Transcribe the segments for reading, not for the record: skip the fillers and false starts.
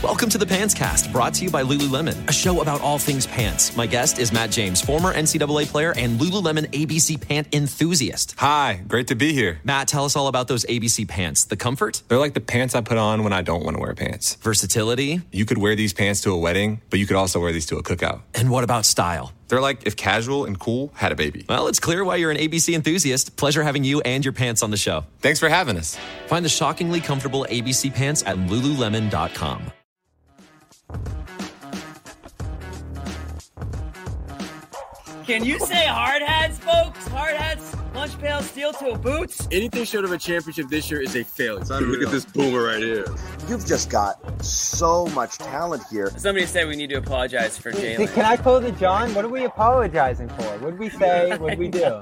Welcome to the Pants Cast, brought to you by Lululemon, a show about all things pants. My guest is Matt James, former NCAA player and Lululemon ABC pant enthusiast. Hi, great to be here. Matt, tell us all about those ABC pants. The comfort? They're like the pants I put on when I don't want to wear pants. Versatility? You could wear these pants to a wedding, but you could also wear these to a cookout. And what about style? They're like if casual and cool had a baby. Well, it's clear why you're an ABC enthusiast. Pleasure having you and your pants on the show. Thanks for having us. Find the shockingly comfortable ABC pants at Lululemon.com. Can you say hard hats, folks? Hard hats, lunch pails, steel toe boots. Anything short of a championship this year is a failure. Look at this boomer right here. You've just got so much talent here. Somebody said we need to apologize for Jalen. Can I quote it, John? What are we apologizing for? What did we say? What did we do?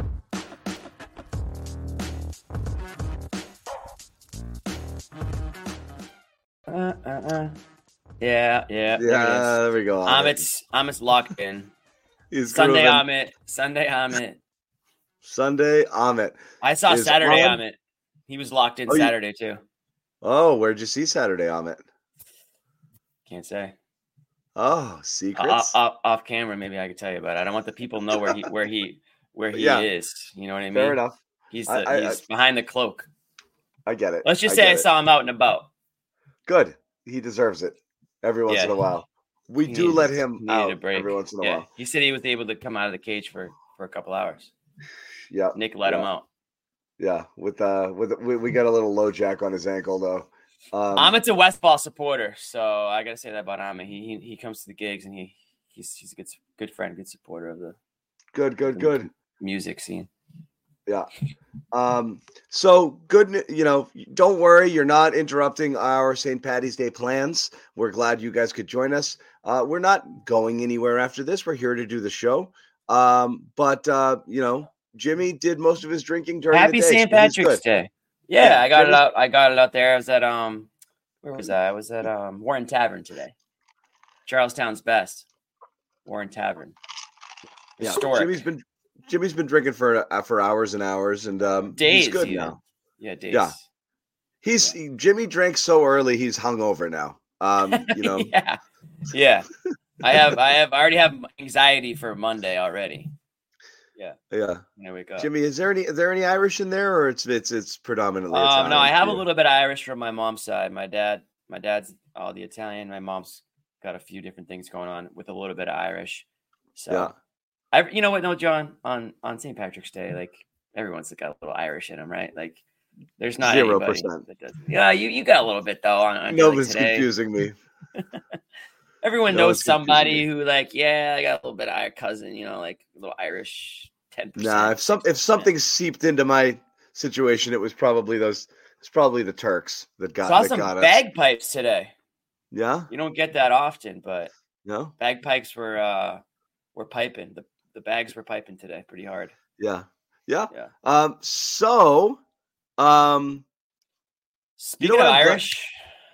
Yeah. There we go. Amit's locked in. He's Sunday grooving. Sunday Amit. Sunday Amit. I saw Is Saturday on? Amit. He was locked in Oh, Saturday too. Oh, where'd you see Saturday Amit? Can't say. Oh, secrets. Off camera, maybe I could tell you about it. I don't want the people to know where he Yeah. is. You know what I mean? Fair enough. He's I behind the cloak. I get it. Let's just say I saw him out and about. Good. He deserves it every once in a while. We do let him out every once in a while. He said he was able to come out of the cage for a couple hours. Yeah. Nick let him out. Yeah. We got a little low jack on his ankle though. Amit's a Westball supporter, so I gotta say that about Amit. He comes to the gigs and he's a good friend, good supporter of the good music scene. Yeah. So good. Don't worry. You're not interrupting our St. Paddy's Day plans. We're glad you guys could join us. We're not going anywhere after this. We're here to do the show. But Jimmy did most of his drinking during Happy the day. St. Patrick's Day. Yeah, I got it out. I got it out there. I was at where was I? I was at Warren Tavern today. Charlestown's best. Warren Tavern. Historic. Jimmy's been drinking for hours and hours, and days. He's good even. now. Yeah, days. Yeah, Jimmy drank so early he's hungover now. Yeah. I already have anxiety for Monday already. Yeah. There we go. Jimmy, is there any Irish in there, or it's predominantly Italian? No, I have a little bit of Irish from my mom's side. My dad's all the Italian. My mom's got a few different things going on with a little bit of Irish. So you know what? No, John, on St. Patrick's Day, like everyone's got a little Irish in them, right? Like there's not 0% that doesn't. Yeah, you got a little bit though. Nobody's confusing me. Everyone knows somebody who I got a little bit of Irish cousin, like a little Irish 10%. Nah, if something seeped into my situation, it was probably the Turks that got us. Saw some bagpipes today. Yeah, you don't get that often, but no, bagpipes were piping. The bags were piping today pretty hard. Yeah. Speaking of Irish,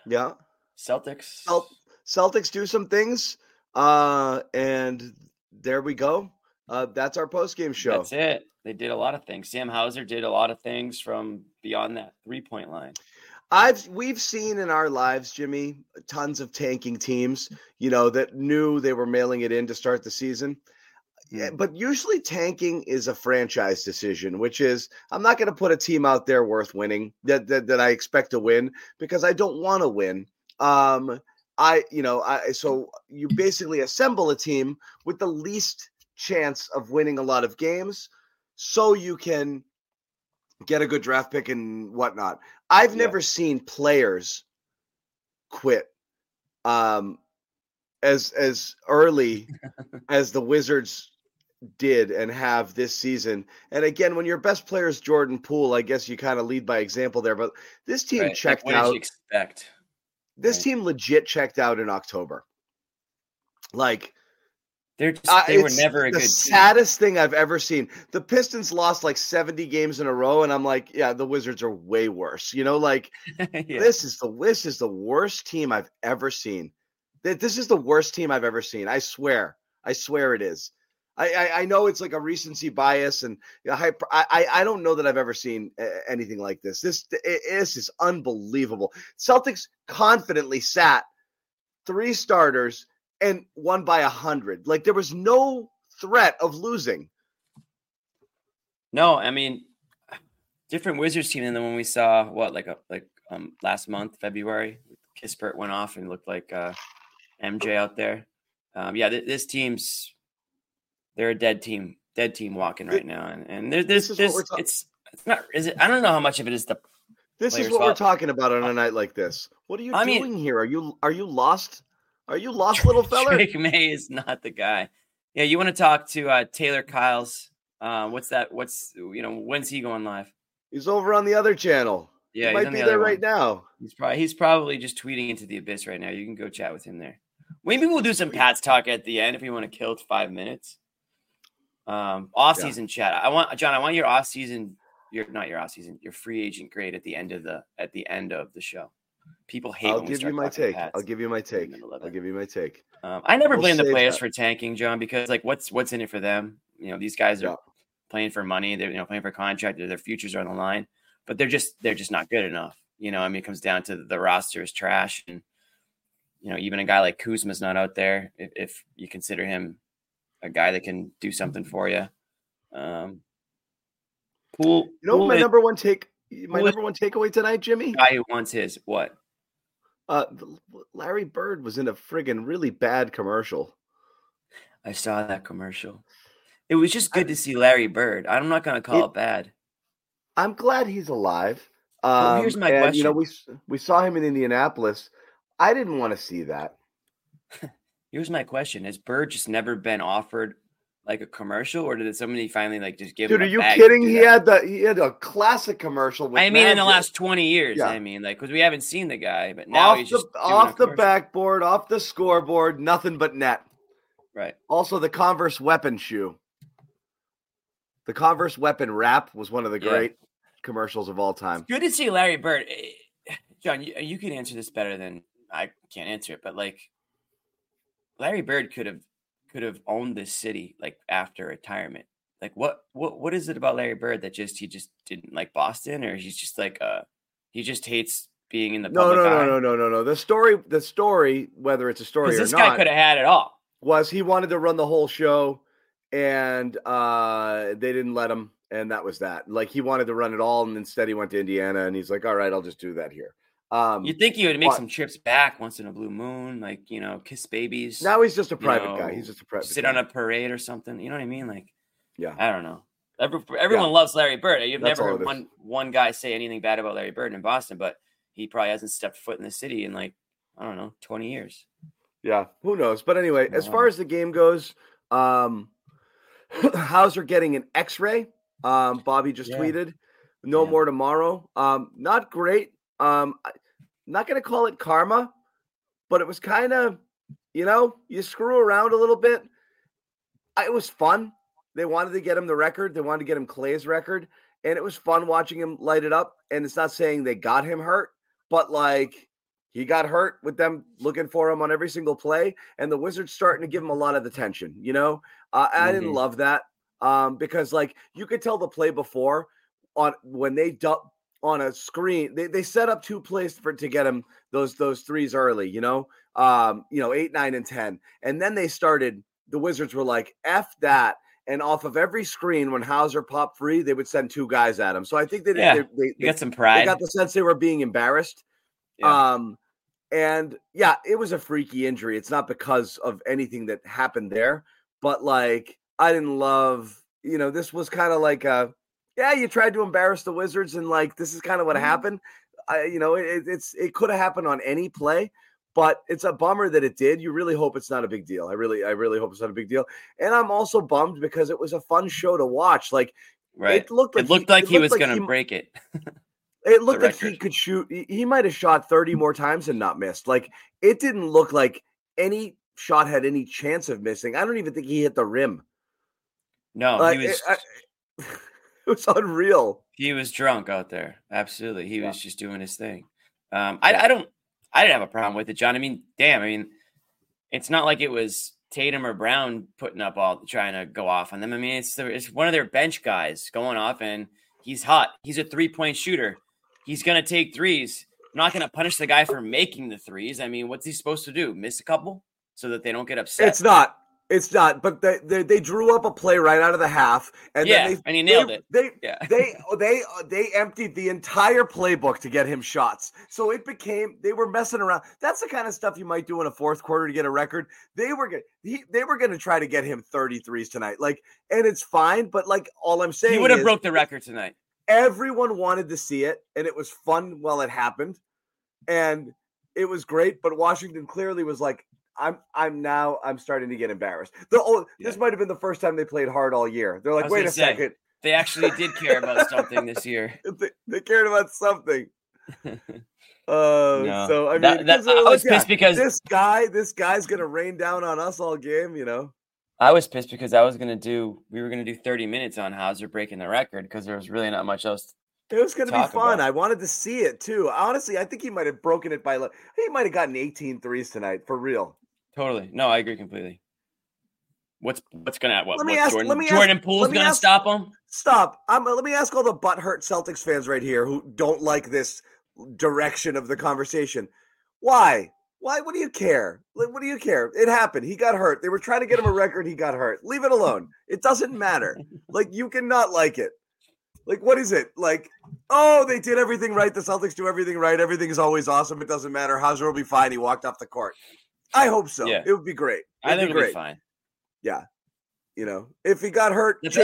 Celtics do some things, and there we go. That's our post-game show. That's it. They did a lot of things. Sam Hauser did a lot of things from beyond that 3-point line. We've seen in our lives, Jimmy, tons of tanking teams, that knew they were mailing it in to start the season. Yeah, but usually tanking is a franchise decision, which is I'm not going to put a team out there worth winning that I expect to win because I don't want to win. So you basically assemble a team with the least chance of winning a lot of games so you can get a good draft pick and whatnot. I've never seen players quit as early as the Wizards did and have this season. And again, when your best player is Jordan Poole, I guess you kind of lead by example there, but this team checked out. What did you expect? This team legit checked out in October. Like they were never a good team. The saddest thing I've ever seen. The Pistons lost like 70 games in a row, and I'm like, yeah, the Wizards are way worse. This is the worst team I've ever seen. This is the worst team I've ever seen. I swear it is. I know it's like a recency bias, and I don't know that I've ever seen anything like this. This is unbelievable. Celtics confidently sat 3 starters and won by 100. Like there was no threat of losing. No, I mean, different Wizards team than the one we saw. Last month, February, Kispert went off and looked like MJ out there. This team's they're a dead team walking right now, and it's not. Is it? I don't know how much of it is the. This is what we're talking about on a night like this. What are you doing here? Are you lost? Are you lost, little fella? Drake May is not the guy. Yeah, you want to talk to Taylor Kyles? When's he going live? He's over on the other channel. Yeah, he might be there right now. He's probably just tweeting into the abyss right now. You can go chat with him there. Maybe we'll do some Pats talk at the end if we want to kill 5 minutes. Off-season chat. I want your off-season. Your free agent grade at the end of the show. People hate. I'll give you my take. I'll give you my take. I never blame the players for tanking, John, because what's in it for them? You know, these guys are playing for money. They're playing for a contract. Their futures are on the line, but they're just not good enough. You know, I mean, it comes down to the roster is trash, and even a guy like Kuzma's not out there if you consider him a guy that can do something for you. My number one takeaway tonight, Jimmy. Guy who wants his what? Larry Bird was in a friggin' really bad commercial. I saw that commercial. It was just good to see Larry Bird. I'm not going to call it bad. I'm glad he's alive. Here's my question. We saw him in Indianapolis. I didn't want to see that. Here's my question: has Bird just never been offered like a commercial, or did somebody finally just give him? Dude, are you kidding? He had a classic commercial. With in the last 20 years. Yeah. I mean, because we haven't seen the guy, but now he's just off the backboard, off the scoreboard, nothing but net. Right. Also, the Converse weapon shoe. The Converse weapon wrap was one of the great commercials of all time. It's good to see Larry Bird. John, you can answer this better than I can't answer it, but Larry Bird could have owned this city after retirement. What is it about Larry Bird that he just didn't like Boston, or he's just he just hates being in the public eye? No. The story, whether it's a story or not, this guy could have had it all. Was he wanted to run the whole show, and they didn't let him, and that was that. He wanted to run it all, and instead he went to Indiana, and he's like, all right, I'll just do that here. You'd think he would make some trips back once in a blue moon, kiss babies. Now he's just a private guy. He's just a private sit guy. On a parade or something. You know what I mean? Yeah. I don't know. Everyone loves Larry Bird. You've never heard one guy say anything bad about Larry Bird in Boston, but he probably hasn't stepped foot in the city in 20 years. Yeah, who knows? But anyway, as far as the game goes, Hauser getting an X-ray. Bobby just tweeted, no more tomorrow. Not great. Not going to call it karma, but it was kind of, you screw around a little bit. It was fun. They wanted to get him the record. They wanted to get him Clay's record, and it was fun watching him light it up. And it's not saying they got him hurt, but he got hurt with them looking for him on every single play, and the Wizards starting to give him a lot of attention. I didn't love that because you could tell the play before when they on a screen, they set up 2 plays to get him those threes early, 8, 9, and 10. And then the Wizards were like, F that. And off of every screen, when Hauser popped free, they would send 2 guys at him. So I think they got some pride. They got the sense they were being embarrassed. Yeah. It was a freaky injury. It's not because of anything that happened there, but I didn't love, this was kind of you tried to embarrass the Wizards, and this is kind of what happened. It could have happened on any play, but it's a bummer that it did. You really hope it's not a big deal. I really hope it's not a big deal. And I'm also bummed because it was a fun show to watch. Right. It looked like he was going to break it. It looked like he could shoot. He might have shot 30 more times and not missed. It didn't look like any shot had any chance of missing. I don't even think he hit the rim. No, he was. It was unreal. He was drunk out there. Absolutely. He was just doing his thing. I didn't have a problem with it, John. I mean, it's not like it was Tatum or Brown putting up trying to go off on them. I mean, it's one of their bench guys going off, and he's hot. He's a 3-point shooter. He's going to take threes. not going to punish the guy for making the threes. I mean, what's he supposed to do? Miss a couple so that they don't get upset? It's not. But they drew up a play right out of the half, and then and he nailed it. They emptied the entire playbook to get him shots. So it became they were messing around. That's the kind of stuff you might do in a fourth quarter to get a record. They were going to try to get him 33s tonight. And it's fine. But all I'm saying, he would have broke the record tonight. Everyone wanted to see it, and it was fun while it happened, and it was great. But Washington clearly was like, I'm starting to get embarrassed. This might have been the first time they played hard all year. They're like, wait a second. They actually did care about something this year. They cared about something. No. So I mean, I was pissed because this guy's gonna rain down on us all game. I was pissed because we were gonna do 30 minutes on Hauser breaking the record because there was really not much else. It was going to be fun. About. I wanted to see it too. Honestly, I think he might have broken it he might have gotten 18 threes tonight for real. Totally. No, I agree completely. What's going to Jordan Poole's going to stop him? Stop. Let me ask all the butthurt Celtics fans right here who don't like this direction of the conversation. Why? What do you care? What do you care? It happened. He got hurt. They were trying to get him a record. He got hurt. Leave it alone. It doesn't matter. You cannot like it. What is it? They did everything right. The Celtics do everything right. Everything is always awesome. It doesn't matter. Hauser will be fine. He walked off the court. I hope so. Yeah. It would be great. I think it'll be fine. Yeah. If he got hurt, the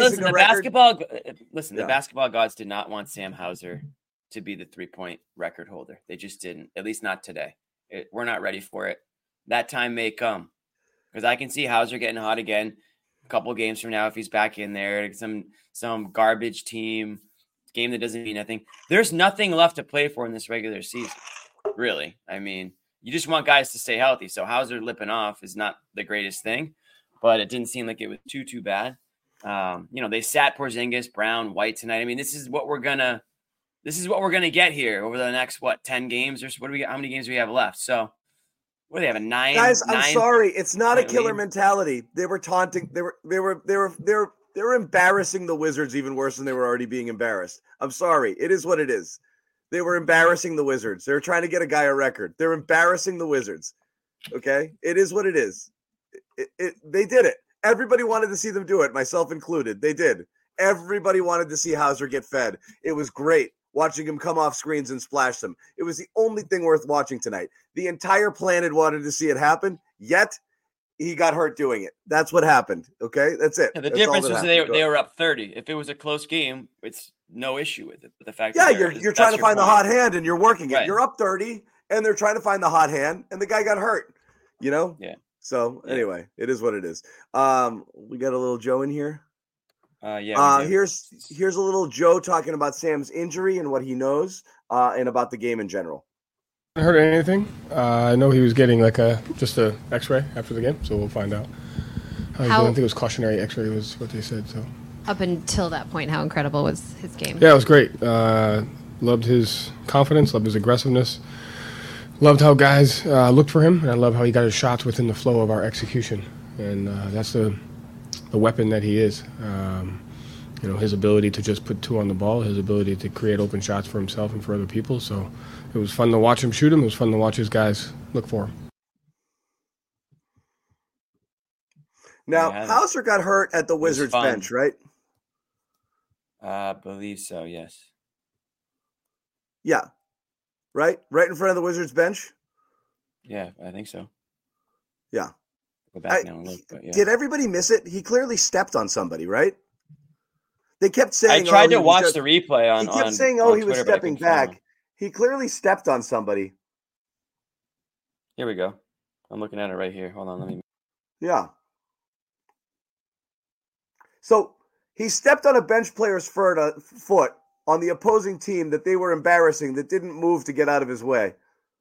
basketball gods did not want Sam Hauser to be the 3-point record holder. They just didn't, at least not today. We're not ready for it. That time may come because I can see Hauser getting hot again a couple of games from now if he's back in there. Some garbage game that doesn't mean nothing. There's nothing left to play for in this regular season, really. I mean, you just want guys to stay healthy. So Hauser lipping off is not the greatest thing, but it didn't seem like it was too bad. They sat Porzingis, Brown, White tonight. I mean, this is what we're gonna get here over the next 10 games or what do we got? How many games do we have left? So what do they have? A 9? Guys, I'm sorry, it's not a killer mentality. They were taunting. They were embarrassing the Wizards even worse than they were already being embarrassed. I'm sorry. It is what it is. They were embarrassing the Wizards. They were trying to get a guy a record. They're embarrassing the Wizards. Okay? It is what it is. They did it. Everybody wanted to see them do it, myself included. They did. Everybody wanted to see Hauser get fed. It was great watching him come off screens and splash them. It was the only thing worth watching tonight. The entire planet wanted to see it happen, yet he got hurt doing it. That's what happened. Okay, that's it. Yeah, the difference was they were up 30. If it was a close game, it's no issue with it. But the fact, you're trying to find the hot hand and you're working it. Right. You're up 30, and they're trying to find the hot hand, and the guy got hurt. Yeah. So anyway, it is what it is. We got a little Joe in here. Here's a little Joe talking about Sam's injury and what he knows, and about the game in general. I heard anything. I know he was getting just a X-ray after the game, so we'll find out. I think it was cautionary X-ray was what they said. So up until that point, how incredible was his game? Yeah, it was great. Loved his confidence, loved his aggressiveness, loved how guys looked for him, and I love how he got his shots within the flow of our execution. And that's the weapon that he is. His ability to just put two on the ball, his ability to create open shots for himself and for other people. So it was fun to watch him shoot him. It was fun to watch his guys look for him. Now, Hauser got hurt at the Wizards bench, right? I believe so, yes. Yeah. Right in front of the Wizards bench? Yeah, I think so. Yeah. Go back now and look, but yeah. Did everybody miss it? He clearly stepped on somebody, right? They kept saying. I tried to watch the replay on. He kept saying, he was stepping back. He clearly stepped on somebody. Here we go. I'm looking at it right here. Hold on, let me. Yeah. So he stepped on a bench player's foot on the opposing team that they were embarrassing, that didn't move to get out of his way.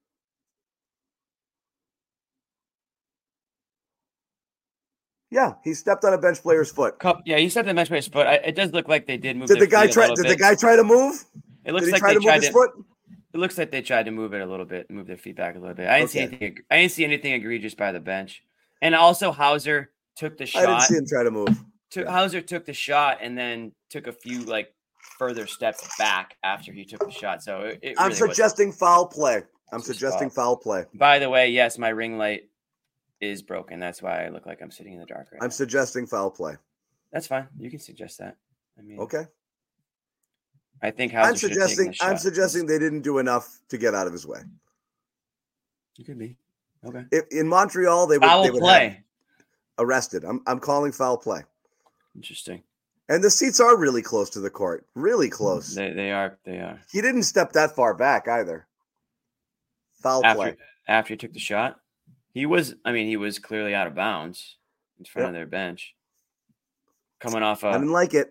Yeah, he stepped on a bench player's foot. Yeah, he stepped on a bench player's foot. It does look like they did move. Did the guy try to move? It looks like they tried to move his foot. It looks like they tried to move it a little bit, move their feet back a little bit. I didn't see anything egregious by the bench. And also Hauser took the shot. I didn't see him try to move. Hauser took the shot and then took a few further steps back after he took the shot. So I'm really suggesting foul play. I'm suggesting foul play. By the way, yes, my ring light is broken. That's why I look like I'm sitting in the dark right now. I'm suggesting foul play. That's fine. You can suggest that. I mean, okay. I think I'm suggesting they didn't do enough to get out of his way. It could be. Okay. If in Montreal they would play. Arrested. I'm calling foul play. Interesting. And the seats are really close to the court. Really close. They are. He didn't step that far back either. Foul play. After he took the shot, he was clearly out of bounds in front of their bench. Coming off I didn't like it.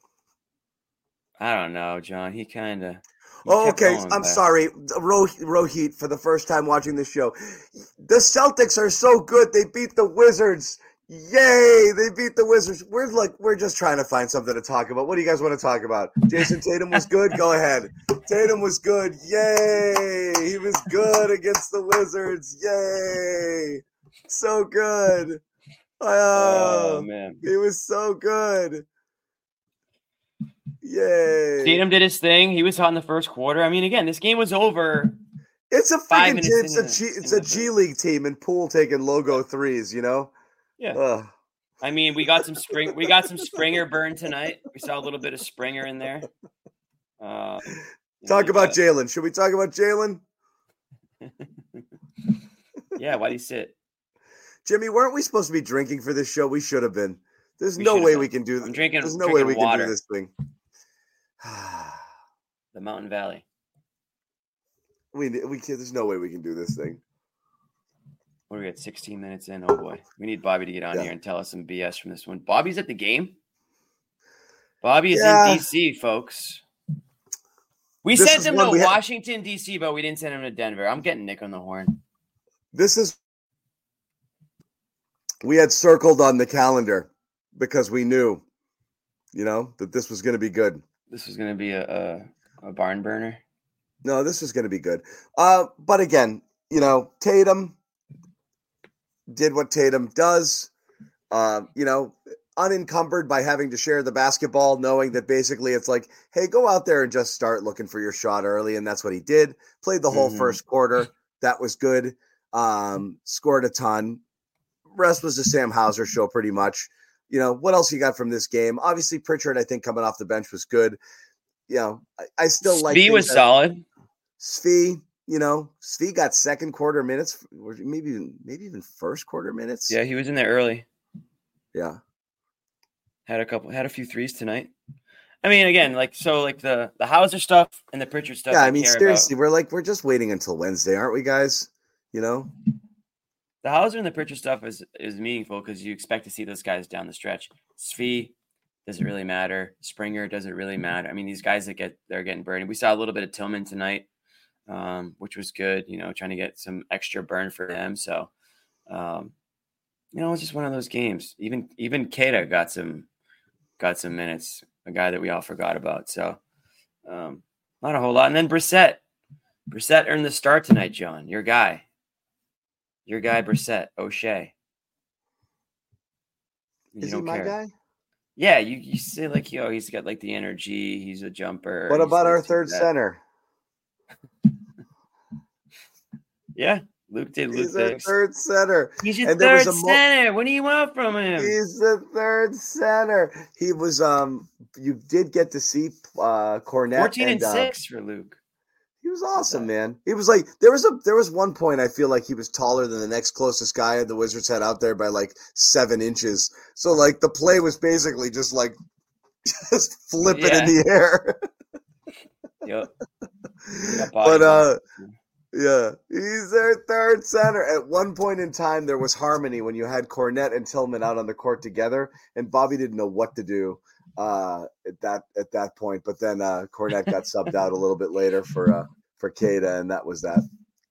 I don't know, John. He kind of. Oh, okay. I'm sorry. Rohit, for the first time watching this show. The Celtics are so good. They beat the Wizards. Yay! They beat the Wizards. We're just trying to find something to talk about. What do you guys want to talk about? Jason Tatum was good? Go ahead. Tatum was good. Yay! He was good against the Wizards. Yay! So good. Oh, man. He was so good. Yay. Tatum did his thing. He was hot in the first quarter. I mean, again, this game was over. It's a freaking it's a G League team and Poole taking logo threes, you know? Yeah. Ugh. I mean, we got some Springer burn tonight. We saw a little bit of Springer in there. Talk about Jalen. Should we talk about Jalen? Yeah, why'd he sit? Jimmy, weren't we supposed to be drinking for this show? We should have been. There's no way we can do this. There's no way we can do this thing. The Mountain Valley. We there's no way we can do this thing. What are we at? 16 minutes in. Oh boy, we need Bobby to get on here and tell us some BS from this one. Bobby's at the game. Bobby is in DC, folks. We sent him to Washington, DC, but we didn't send him to Denver. I'm getting Nick on the horn. We had circled on the calendar because we knew, that this was going to be good. This was going to be a barn burner. No, this was going to be good. But again, Tatum did what Tatum does, unencumbered by having to share the basketball, knowing that basically it's like, hey, go out there and just start looking for your shot early. And that's what he did. Played the whole first quarter. That was good. Scored a ton. Rest was the Sam Hauser show pretty much. What else you got from this game? Obviously, Pritchard, I think, coming off the bench was good. I still like Svi was solid. Svi, Svi got second quarter minutes, or maybe even first quarter minutes. Yeah, he was in there early. Yeah. Had a few threes tonight. I mean, again, the Hauser stuff and the Pritchard stuff. Yeah, I mean, seriously, we're just waiting until Wednesday, aren't we, guys? The Hauser and the Pritchard stuff is meaningful because you expect to see those guys down the stretch. Svi doesn't really matter. Springer doesn't really matter. I mean, these guys they're getting burned. We saw a little bit of Tillman tonight, which was good. Trying to get some extra burn for them. So, it's just one of those games. Even Keita got some minutes. A guy that we all forgot about. So, not a whole lot. And then Brissett earned the start tonight. John, your guy, Brissett, O'Shea. Is he my guy? Yeah, you say he's got the energy. He's a jumper. What about our third center? Yeah, Luke did. He's our third center. He's your third center. What do you want from him? He's the third center. He was. You did get to see Cornette. 14-6 for Luke. He was awesome, man. He was there was one point I feel like he was taller than the next closest guy the Wizards had out there by 7 inches. So the play was basically just flip it in the air. Yep. But yeah, he's their third center. At one point in time, there was harmony when you had Cornette and Tillman out on the court together, and Bobby didn't know what to do at that point. But then Cornette got subbed out a little bit later for Keita, and that was that.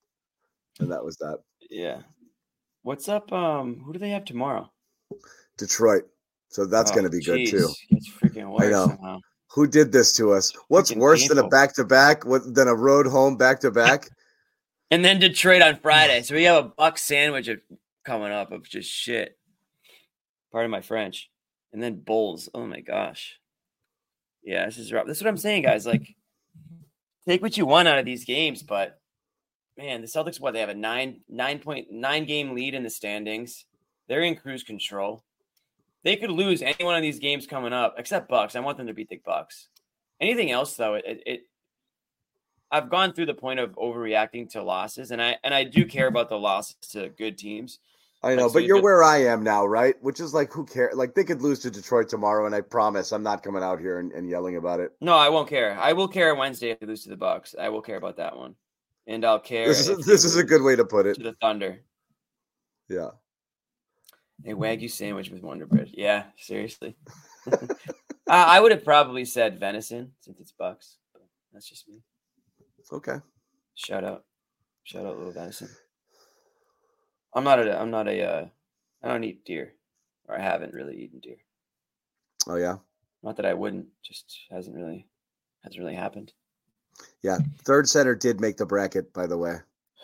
Yeah. What's up? Who do they have tomorrow? Detroit. So that's going to be good too. It's freaking worse. I know. Somehow. Who did this to us? What's worse than a back-to-back? Than a road home back-to-back? And then Detroit on Friday. So we have a buck sandwich coming up of just shit. Pardon my French. And then Bulls. Oh my gosh. Yeah, this is rough. That's what I'm saying, guys. Like, take what you want out of these games, but man, the Celtics, they have a 9.9 game lead in the standings. They're in cruise control. They could lose any one of these games coming up, except Bucks. I want them to beat the Bucks. Anything else, though, I've gone through the point of overreacting to losses, and I do care about the losses to good teams. I know, but you're where I am now, right? Which is like, who cares? Like, they could lose to Detroit tomorrow, and I promise I'm not coming out here and yelling about it. No, I won't care. I will care Wednesday if they lose to the Bucks. I will care about that one, and I'll care. This is a good way to put it. To the Thunder. Yeah. A Wagyu sandwich with Wonder Bread. Yeah, seriously. I would have probably said venison since it's Bucks. But that's just me. Okay. Shout out, little venison. I don't eat deer, or I haven't really eaten deer. Oh yeah. Not that I wouldn't, just hasn't really happened. Yeah, third center did make the bracket, by the way.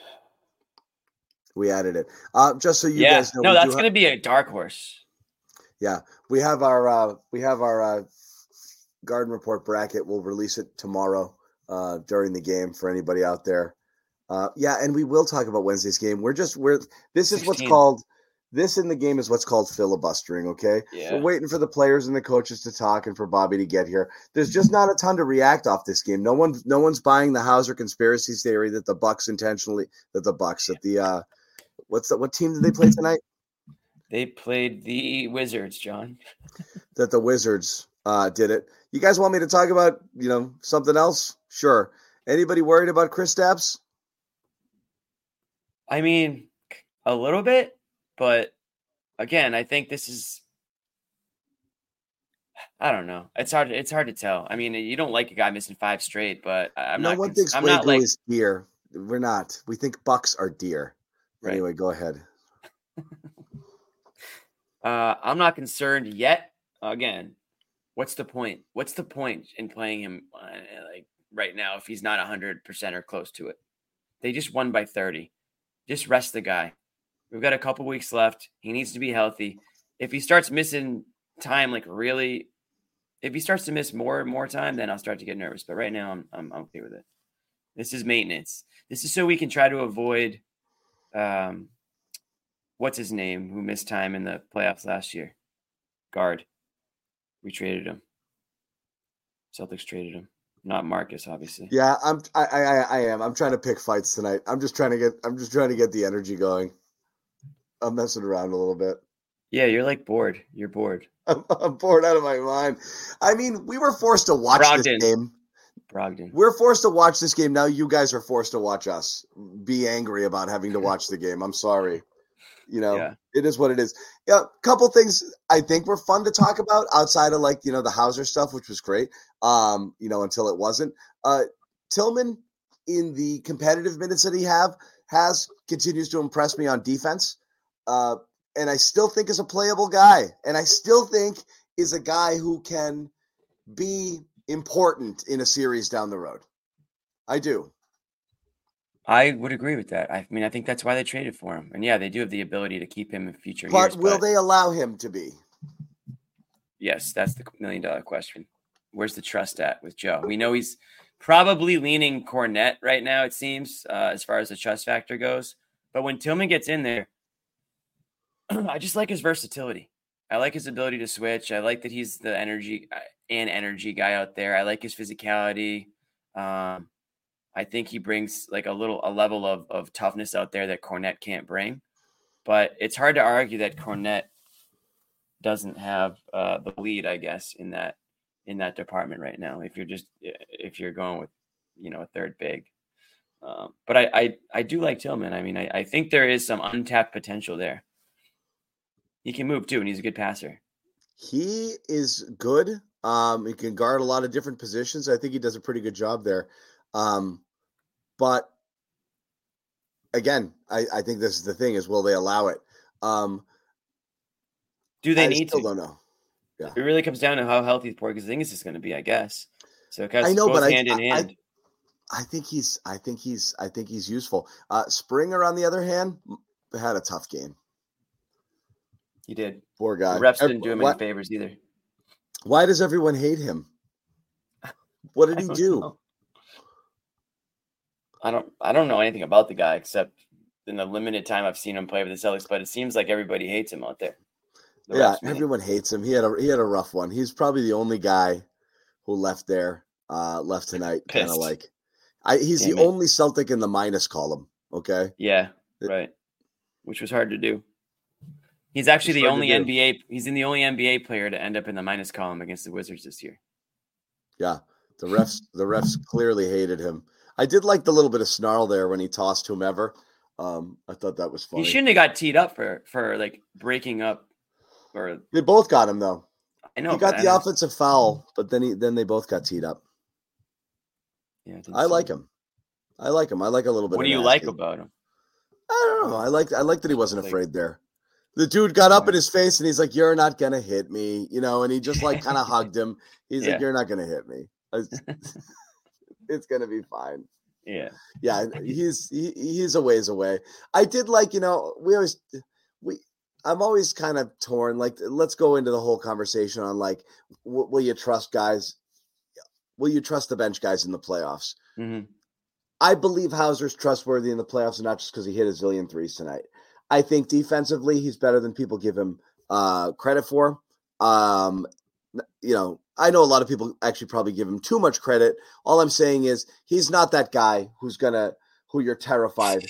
We added it. Just so you guys know. No, that's going to be a dark horse. Yeah, we have our Garden Report bracket. We'll release it tomorrow during the game for anybody out there. And we will talk about Wednesday's game. This is 16. This in the game is what's called filibustering, okay? Yeah. We're waiting for the players and the coaches to talk and for Bobby to get here. There's just not a ton to react off this game. No one's buying the Hauser conspiracy theory that the Bucks what team did they play tonight? They played the Wizards, John. That the Wizards did it. You guys want me to talk about, something else? Sure. Anybody worried about Kristaps? I mean, a little bit. But again, I think this is, I don't know. It's hard to tell. I mean, you don't like a guy missing 5 straight, but I'm not like is deer. We're not. We think Bucks are deer. Right. Anyway, go ahead. I'm not concerned yet. Again, what's the point? What's the point in playing him like right now if he's not 100% or close to it? They just won by 30. Just rest the guy. We've got a couple weeks left. He needs to be healthy. If he starts missing time, if he starts to miss more and more time, then I'll start to get nervous. But right now, I'm okay with it. This is maintenance. This is so we can try to avoid, what's his name, who missed time in the playoffs last year? Guard. We traded him. Celtics traded him. Not Marcus, obviously. Yeah, I am. I'm trying to pick fights tonight. I'm just trying to get the energy going. I'm messing around a little bit. Yeah, you're like bored. You're bored. I'm bored out of my mind. I mean, we were forced to watch this game. Brogdon. We're forced to watch this game. Now you guys are forced to watch us be angry about having to watch the game. I'm sorry. It is what it is. Yeah, a couple things I think were fun to talk about outside of the Hauser stuff, which was great. Until it wasn't. Tillman, in the competitive minutes that he has continues to impress me on defense. And I still think is a playable guy. And I still think is a guy who can be important in a series down the road. I do. I would agree with that. I mean, I think that's why they traded for him. And yeah, they do have the ability to keep him in future years. But will they allow him to be? Yes, that's the $1 million question. Where's the trust at with Joe? We know he's probably leaning Kornet right now, it seems, as far as the trust factor goes. But when Tillman gets in there, I just like his versatility. I like his ability to switch. I like that he's the energy guy out there. I like his physicality. I think he brings like a level of toughness out there that Kornet can't bring. But it's hard to argue that Kornet doesn't have the lead, I guess, in that department right now. If you're going with a third big. But I do like Tillman. I mean, I think there is some untapped potential there. He can move too, and he's a good passer. He is good. He can guard a lot of different positions. I think he does a pretty good job there. But again, I think this is the thing: is will they allow it? Do they need to? Don't know. Yeah, it really comes down to how healthy Porzingis is going to be, I guess. So it I know, but hand in hand. I think he's useful. Springer, on the other hand, had a tough game. He did. Poor guy. The refs didn't do him any favors either. Why does everyone hate him? What did he do? I don't know anything about the guy except in the limited time I've seen him play with the Celtics, but it seems like everybody hates him out there. Everyone hates him. He had a rough one. He's probably the only guy who left tonight. Kind of like he's the only Celtic in the minus column. Okay. Yeah. Right. Which was hard to do. He's actually the only NBA. He's the only NBA player to end up in the minus column against the Wizards this year. Yeah. The refs clearly hated him. I did like the little bit of snarl there when he tossed whomever. I thought that was funny. He shouldn't have got teed up for like breaking up. Or they both got him though. I know he got the offensive foul, but then they both got teed up. Yeah, I like him. I like a little bit. What do you like about him? I don't know. I like that he wasn't afraid there. The dude got up in his face and he's like, "You're not gonna hit me," and he just like kind of hugged him. He's like, "You're not gonna hit me. It's gonna be fine." Yeah. He's a ways away. I did like, I'm always kind of torn. Like, let's go into the whole conversation on like, will you trust guys? Will you trust the bench guys in the playoffs? Mm-hmm. I believe Hauser's trustworthy in the playoffs, and not just because he hit a zillion threes tonight. I think defensively, he's better than people give him credit for. I know a lot of people actually probably give him too much credit. All I'm saying is he's not that guy who you're terrified.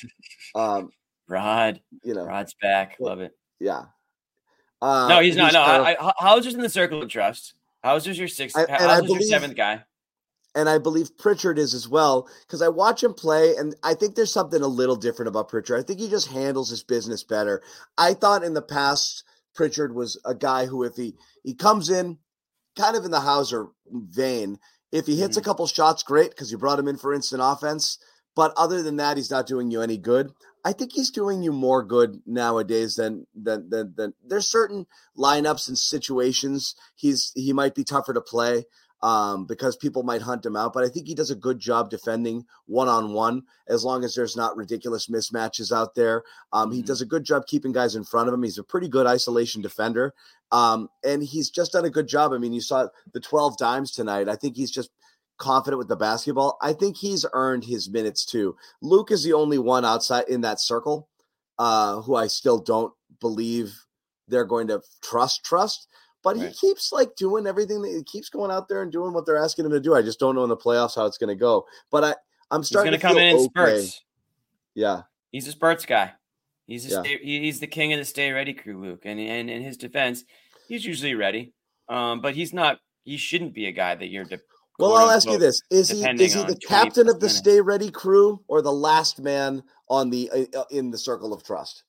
Rod's back. Love it. Yeah. No, he's not. No, Hauser's in the circle of trust. Hauser's your sixth. Hauser's your seventh guy. And I believe Pritchard is as well, because I watch him play, and I think there's something a little different about Pritchard. I think he just handles his business better. I thought in the past Pritchard was a guy who, if he comes in kind of in the Hauser vein, if he hits a couple shots, great, because you brought him in for instant offense. But other than that, he's not doing you any good. I think he's doing you more good nowadays than there's certain lineups and situations he might be tougher to play because people might hunt him out. But I think he does a good job defending one-on-one as long as there's not ridiculous mismatches out there. He does a good job keeping guys in front of him. He's a pretty good isolation defender. And he's just done a good job. I mean, you saw the 12 dimes tonight. I think he's just confident with the basketball. I think he's earned his minutes too. Luke is the only one outside in that circle who I still don't believe they're going to trust, but he keeps like doing everything. He keeps going out there and doing what they're asking him to do. I just don't know in the playoffs how it's going to go, but I'm starting to come in spurts. Yeah. He's a spurts guy. He's the king of the stay ready crew, Luke. And in his defense, he's usually ready. But he shouldn't be a guy that you're well, I'll ask you this: is he the captain of the Stay Ready crew or the last man on the in the circle of trust?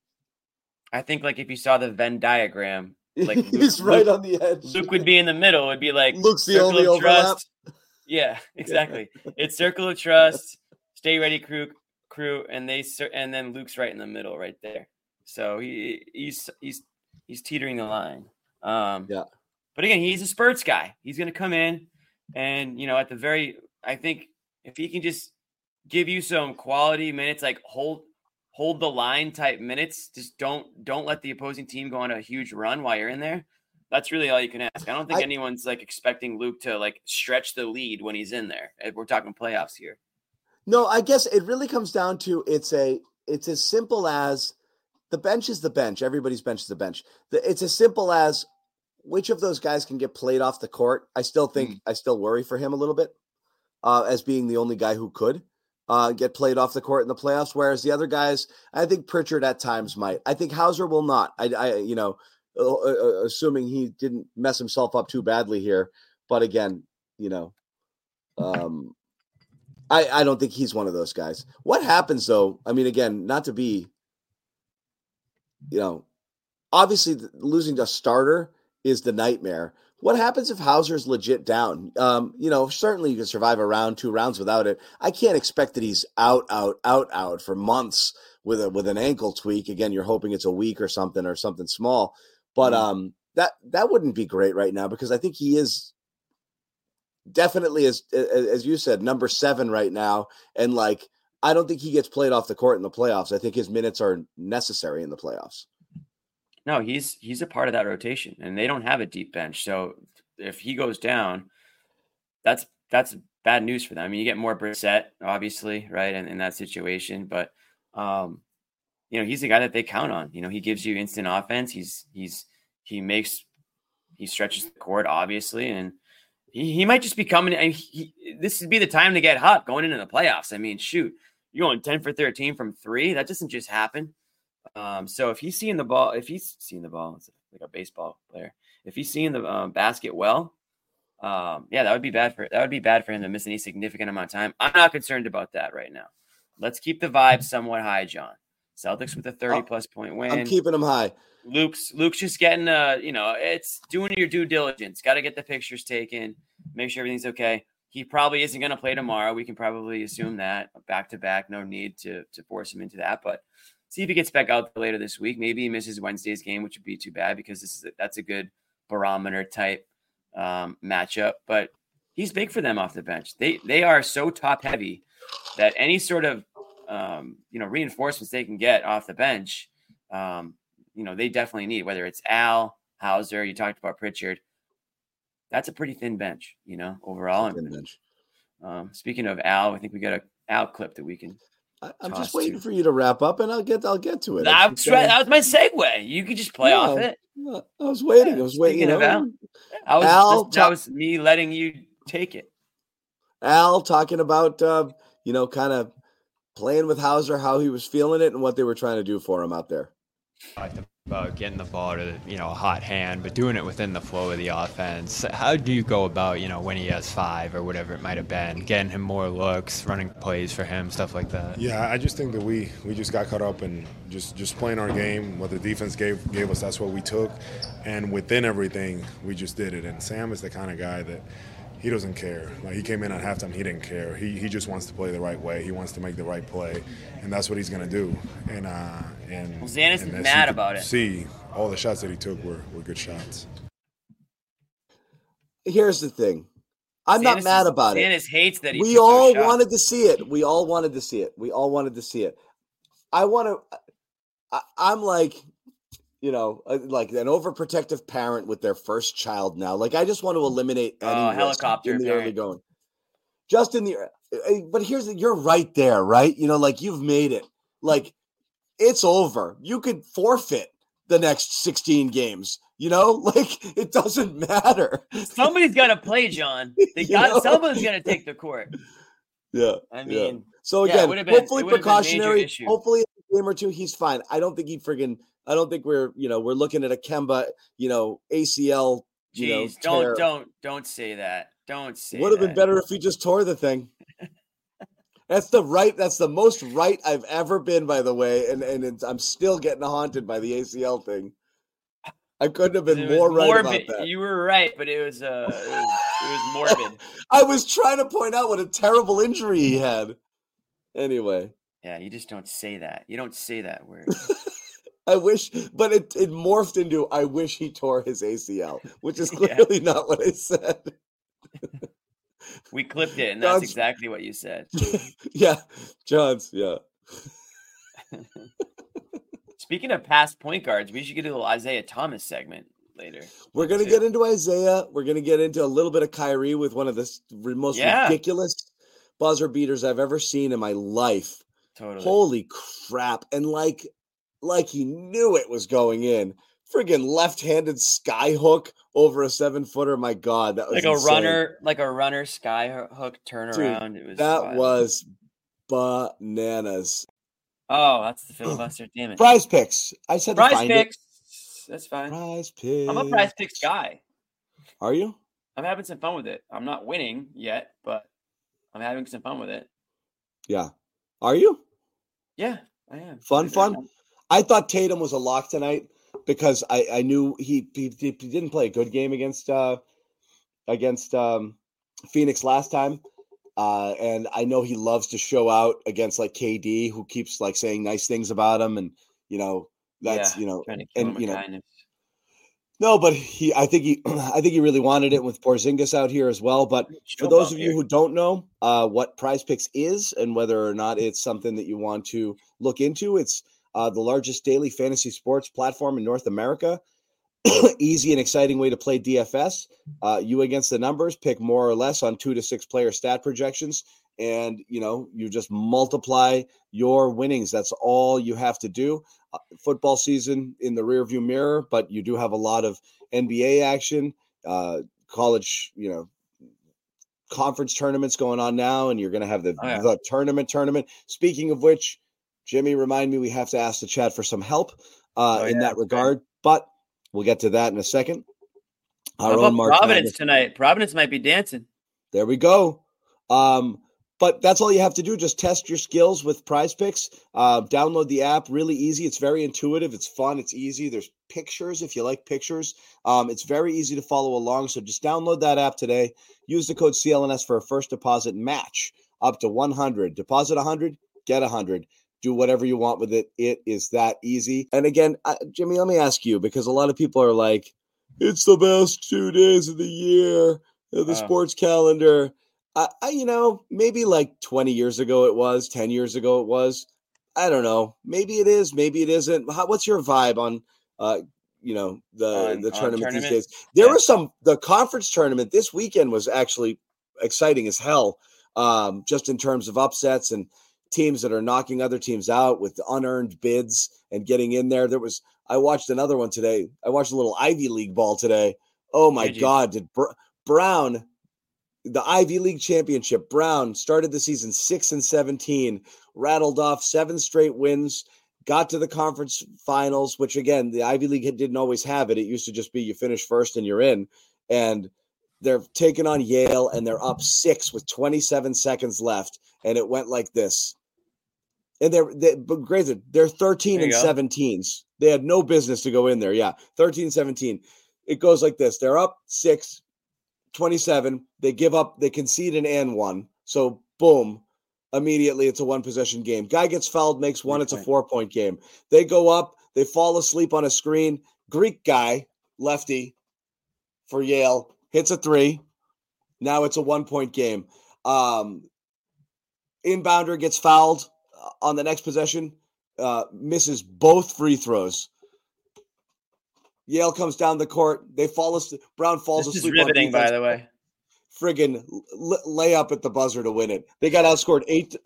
I think, like, if you saw the Venn diagram, like he's right on the edge. Luke would be in the middle. It'd be like Luke's the only overlap. Trust. Yeah, exactly. It's circle of trust, Stay Ready crew, and then Luke's right in the middle, right there. So he's teetering the line. But again, he's a spurts guy. He's going to come in. And, I think if he can just give you some quality minutes, like hold the line type minutes, just don't let the opposing team go on a huge run while you're in there. That's really all you can ask. I don't think anyone's like expecting Luke to like stretch the lead when he's in there. We're talking playoffs here. No, I guess it really comes down to it's as simple as the bench is the bench. Everybody's bench is the bench. It's as simple as which of those guys can get played off the court. I still think I still worry for him a little bit as being the only guy who could get played off the court in the playoffs. Whereas the other guys, I think Pritchard at times might. I think Hauser will not. Assuming he didn't mess himself up too badly here. But again, I don't think he's one of those guys. What happens though? I mean, again, not to be, obviously losing a starter is the nightmare. What happens if Hauser's legit down? Certainly you can survive a round, 2 rounds without it. I can't expect that he's out for months with an ankle tweak. Again, you're hoping it's a week or something small. But that wouldn't be great right now because I think he is definitely, as you said, number 7 right now. And like, I don't think he gets played off the court in the playoffs. I think his minutes are necessary in the playoffs. No, he's a part of that rotation, and they don't have a deep bench. So if he goes down, that's that's bad news for them. I mean, you get more Brissett, obviously, right, in that situation, but he's the guy that they count on. He gives you instant offense. He stretches the court, obviously, and he might just be coming. This would be the time to get hot going into the playoffs. I mean, shoot, you're going 10 for 13 from 3. That doesn't just happen. So if he's seeing the ball, it's like a baseball player. If he's seeing the basket well, that would be bad for him to miss any significant amount of time. I'm not concerned about that right now. Let's keep the vibe somewhat high, John. Celtics with a 30-plus point win. I'm keeping them high. Luke's just getting it's doing your due diligence. Got to get the pictures taken, make sure everything's okay. He probably isn't going to play tomorrow. We can probably assume that back to back. No need to force him into that, but see if he gets back out later this week. Maybe he misses Wednesday's game, which would be too bad because that's a good barometer type matchup. But he's big for them off the bench. They are so top heavy that any sort of reinforcements they can get off the bench, they definitely need. Whether it's Al, Hauser, you talked about Pritchard. That's a pretty thin bench, overall. Thin bench. Speaking of Al, I think we got an Al clip that we can. I'm just waiting for you to wrap up, and I'll get to it. That was my segue. You could just play off it. I was waiting. I was waiting. That was me letting you take it. Al talking about kind of playing with Hauser, how he was feeling it, and what they were trying to do for him out there. About getting the ball to a hot hand, but doing it within the flow of the offense. How do you go about when he has 5 or whatever it might have been, getting him more looks, running plays for him, stuff like that? Yeah, I just think that we just got caught up in just playing our game. What the defense gave us, that's what we took, and within everything, we just did it. And Sam is the kind of guy that he doesn't care. Like, he came in at halftime, he didn't care. He just wants to play the right way. He wants to make the right play, and that's what he's going to do. And Zanis is mad about it. See, all the shots that he took were good shots. Here's the thing. I'm not mad about it. Zanis hates that he We all wanted to see it. We all wanted to see it. I'm like, like an overprotective parent with their first child now. Like, I just want to eliminate any helicopter in the early going. Just in the but you're right there, right? Like, you've made it. Like, it's over. You could forfeit the next 16 games. Like, it doesn't matter. Somebody's got to play, John. Someone's going to take the court. Yeah. I mean, so again, hopefully precautionary. Hopefully a game or two, he's fine. I don't think we're looking at a Kemba, ACL. Jeez, don't say that. Don't say that. Would have been better if he just tore the thing. That's the most right I've ever been, by the way, and I'm still getting haunted by the ACL thing. I couldn't have been more right about that. You were right, but it was morbid. I was trying to point out what a terrible injury he had. Anyway. Yeah, you just don't say that. You don't say that word. I wish, but it morphed into I wish he tore his ACL, which is clearly not what I said. We clipped it, and that's exactly what you said. Yeah, John's, yeah. Speaking of past point guards, we should get a little Isaiah Thomas segment later. We're going to get into Isaiah. We're going to get into a little bit of Kyrie with one of the most ridiculous buzzer beaters I've ever seen in my life. Totally. Holy crap. And like he knew it was going in. Friggin' left-handed sky hook over a 7-footer. My God, that was insane. like a runner sky hook turnaround. Dude, was bananas. Oh, that's the filibuster. Damn it. Prize Picks. I said Prize Picks. That's fine. Prize Picks. I'm a Prize Picks guy. Are you? I'm having some fun with it. I'm not winning yet, but I'm having some fun with it. Yeah. Are you? Yeah, I am. Fun. I thought Tatum was a lock tonight because I knew he didn't play a good game against Phoenix last time. And I know he loves to show out against like KD, who keeps like saying nice things about him. And, that's, no, but I think he really wanted it with Porzingis out here as well. But for those of you who don't know what Prize Picks is and whether or not it's something that you want to look into, it's the largest daily fantasy sports platform in North America. easy and exciting way to play DFS. You against the numbers, pick more or less on 2 to 6 player stat projections. And, you just multiply your winnings. That's all you have to do. Football season in the rearview mirror, but you do have a lot of NBA action, college, conference tournaments going on now, and you're going to have the tournament. Speaking of which, Jimmy, remind me, we have to ask the chat for some help in that regard, but we'll get to that in a second. How about Providence tonight? Providence might be dancing. There we go. But that's all you have to do. Just test your skills with Prize Picks. Download the app. Really easy. It's very intuitive. It's fun. It's easy. There's pictures if you like pictures. It's very easy to follow along. So just download that app today. Use the code CLNS for a first deposit match up to 100. Deposit 100, get 100. Do whatever you want with it. It is that easy. And again, Jimmy, let me ask you, because a lot of people are like, it's the best 2 days of the year, the sports calendar. Maybe like 20 years ago it was, 10 years ago it was. I don't know. Maybe it is, maybe it isn't. What's your vibe on, the tournament these days? There was the conference tournament this weekend was actually exciting as hell, just in terms of upsets and teams that are knocking other teams out with unearned bids and getting in there. I watched another one today. I watched a little Ivy League ball today. Oh my God. Did Brown, the Ivy League championship, Brown started the season 6-17, rattled off 7 straight wins, got to the conference finals, which again, the Ivy League didn't always have it. It used to just be you finish first and you're in. And they're taking on Yale and they're up 6 with 27 seconds left. And it went like this. And but granted, they're 13 and 17s. They had no business to go in there. Yeah, 13-17. It goes like this. They're up 6, 27. They give up. They concede an and one. So, boom, immediately it's a 1-possession game. Guy gets fouled, makes one. It's a 4-point game. They go up. They fall asleep on a screen. Greek guy, lefty for Yale, hits a 3. Now it's a 1-point game. Inbounder gets fouled on the next possession, misses both free throws. Yale comes down the court. They fall asleep. Brown falls asleep. This is riveting, by the way. Friggin' layup at the buzzer to win it. They got outscored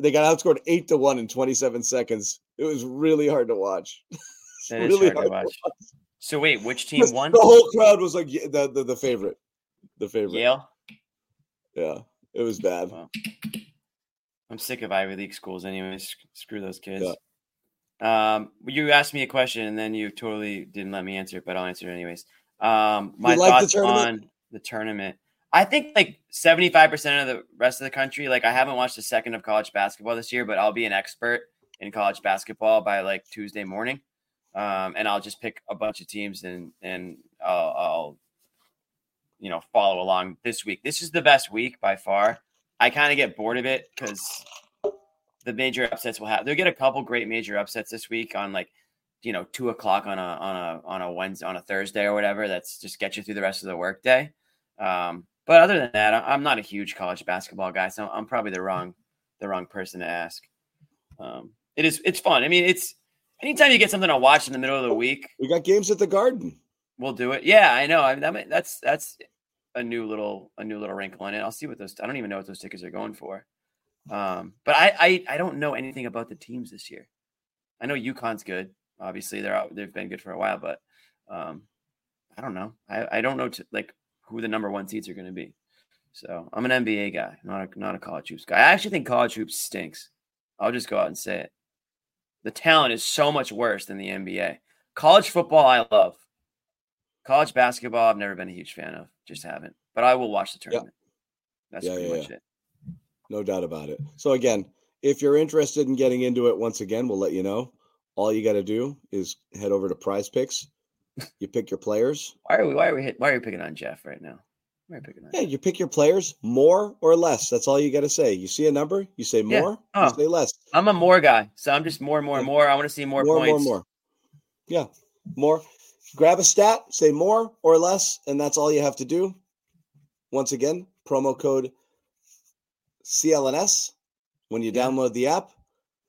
8-1 in 27 seconds. It was really hard to watch. Really hard to watch. So wait, which team won? The whole crowd was like the favorite. The favorite. Yale? Yeah, it was bad. Wow. I'm sick of Ivy League schools anyways. Screw those kids. Yeah. You asked me a question and then you totally didn't let me answer it, but I'll answer it anyways. My thoughts on the tournament. I think like 75% of the rest of the country, like I haven't watched a second of college basketball this year, but I'll be an expert in college basketball by like Tuesday morning. And I'll just pick a bunch of teams and I'll follow along this week. This is the best week by far. I kind of get bored of it because the major upsets they'll get a couple great major upsets this week on 2:00 on a Wednesday, on a Thursday or whatever. That's just get you through the rest of the workday. But other than that, I'm not a huge college basketball guy, so I'm probably the wrong person to ask. It's fun. I mean, it's anytime you get something to watch in the middle of the week. We got games at the Garden. We'll do it. Yeah, I know. I mean, that's a new little wrinkle in it. I'll see what I don't even know what those tickets are going for. But I don't know anything about the teams this year. I know UConn's good. Obviously, they've been good for a while, but I don't know. I don't know who the number 1 seeds are going to be. So I'm an NBA guy, not a college hoops guy. I actually think college hoops stinks. I'll just go out and say it. The talent is so much worse than the NBA. College football, I love. College basketball, I've never been a huge fan of. Just haven't. But I will watch the tournament. That's pretty much it. No doubt about it. So again, if you're interested in getting into it, once again, we'll let you know. All you got to do is head over to Prize Picks. You pick your players. Why are you picking on Jeff right now? Why are you picking on Jeff? You pick your players, more or less. That's all you got to say. You see a number, you say more, you say less. I'm a more guy, so I'm just more. I want to see more points. More. Yeah, more. Grab a stat, say more or less, and that's all you have to do. Once again, promo code CLNS when you download the app.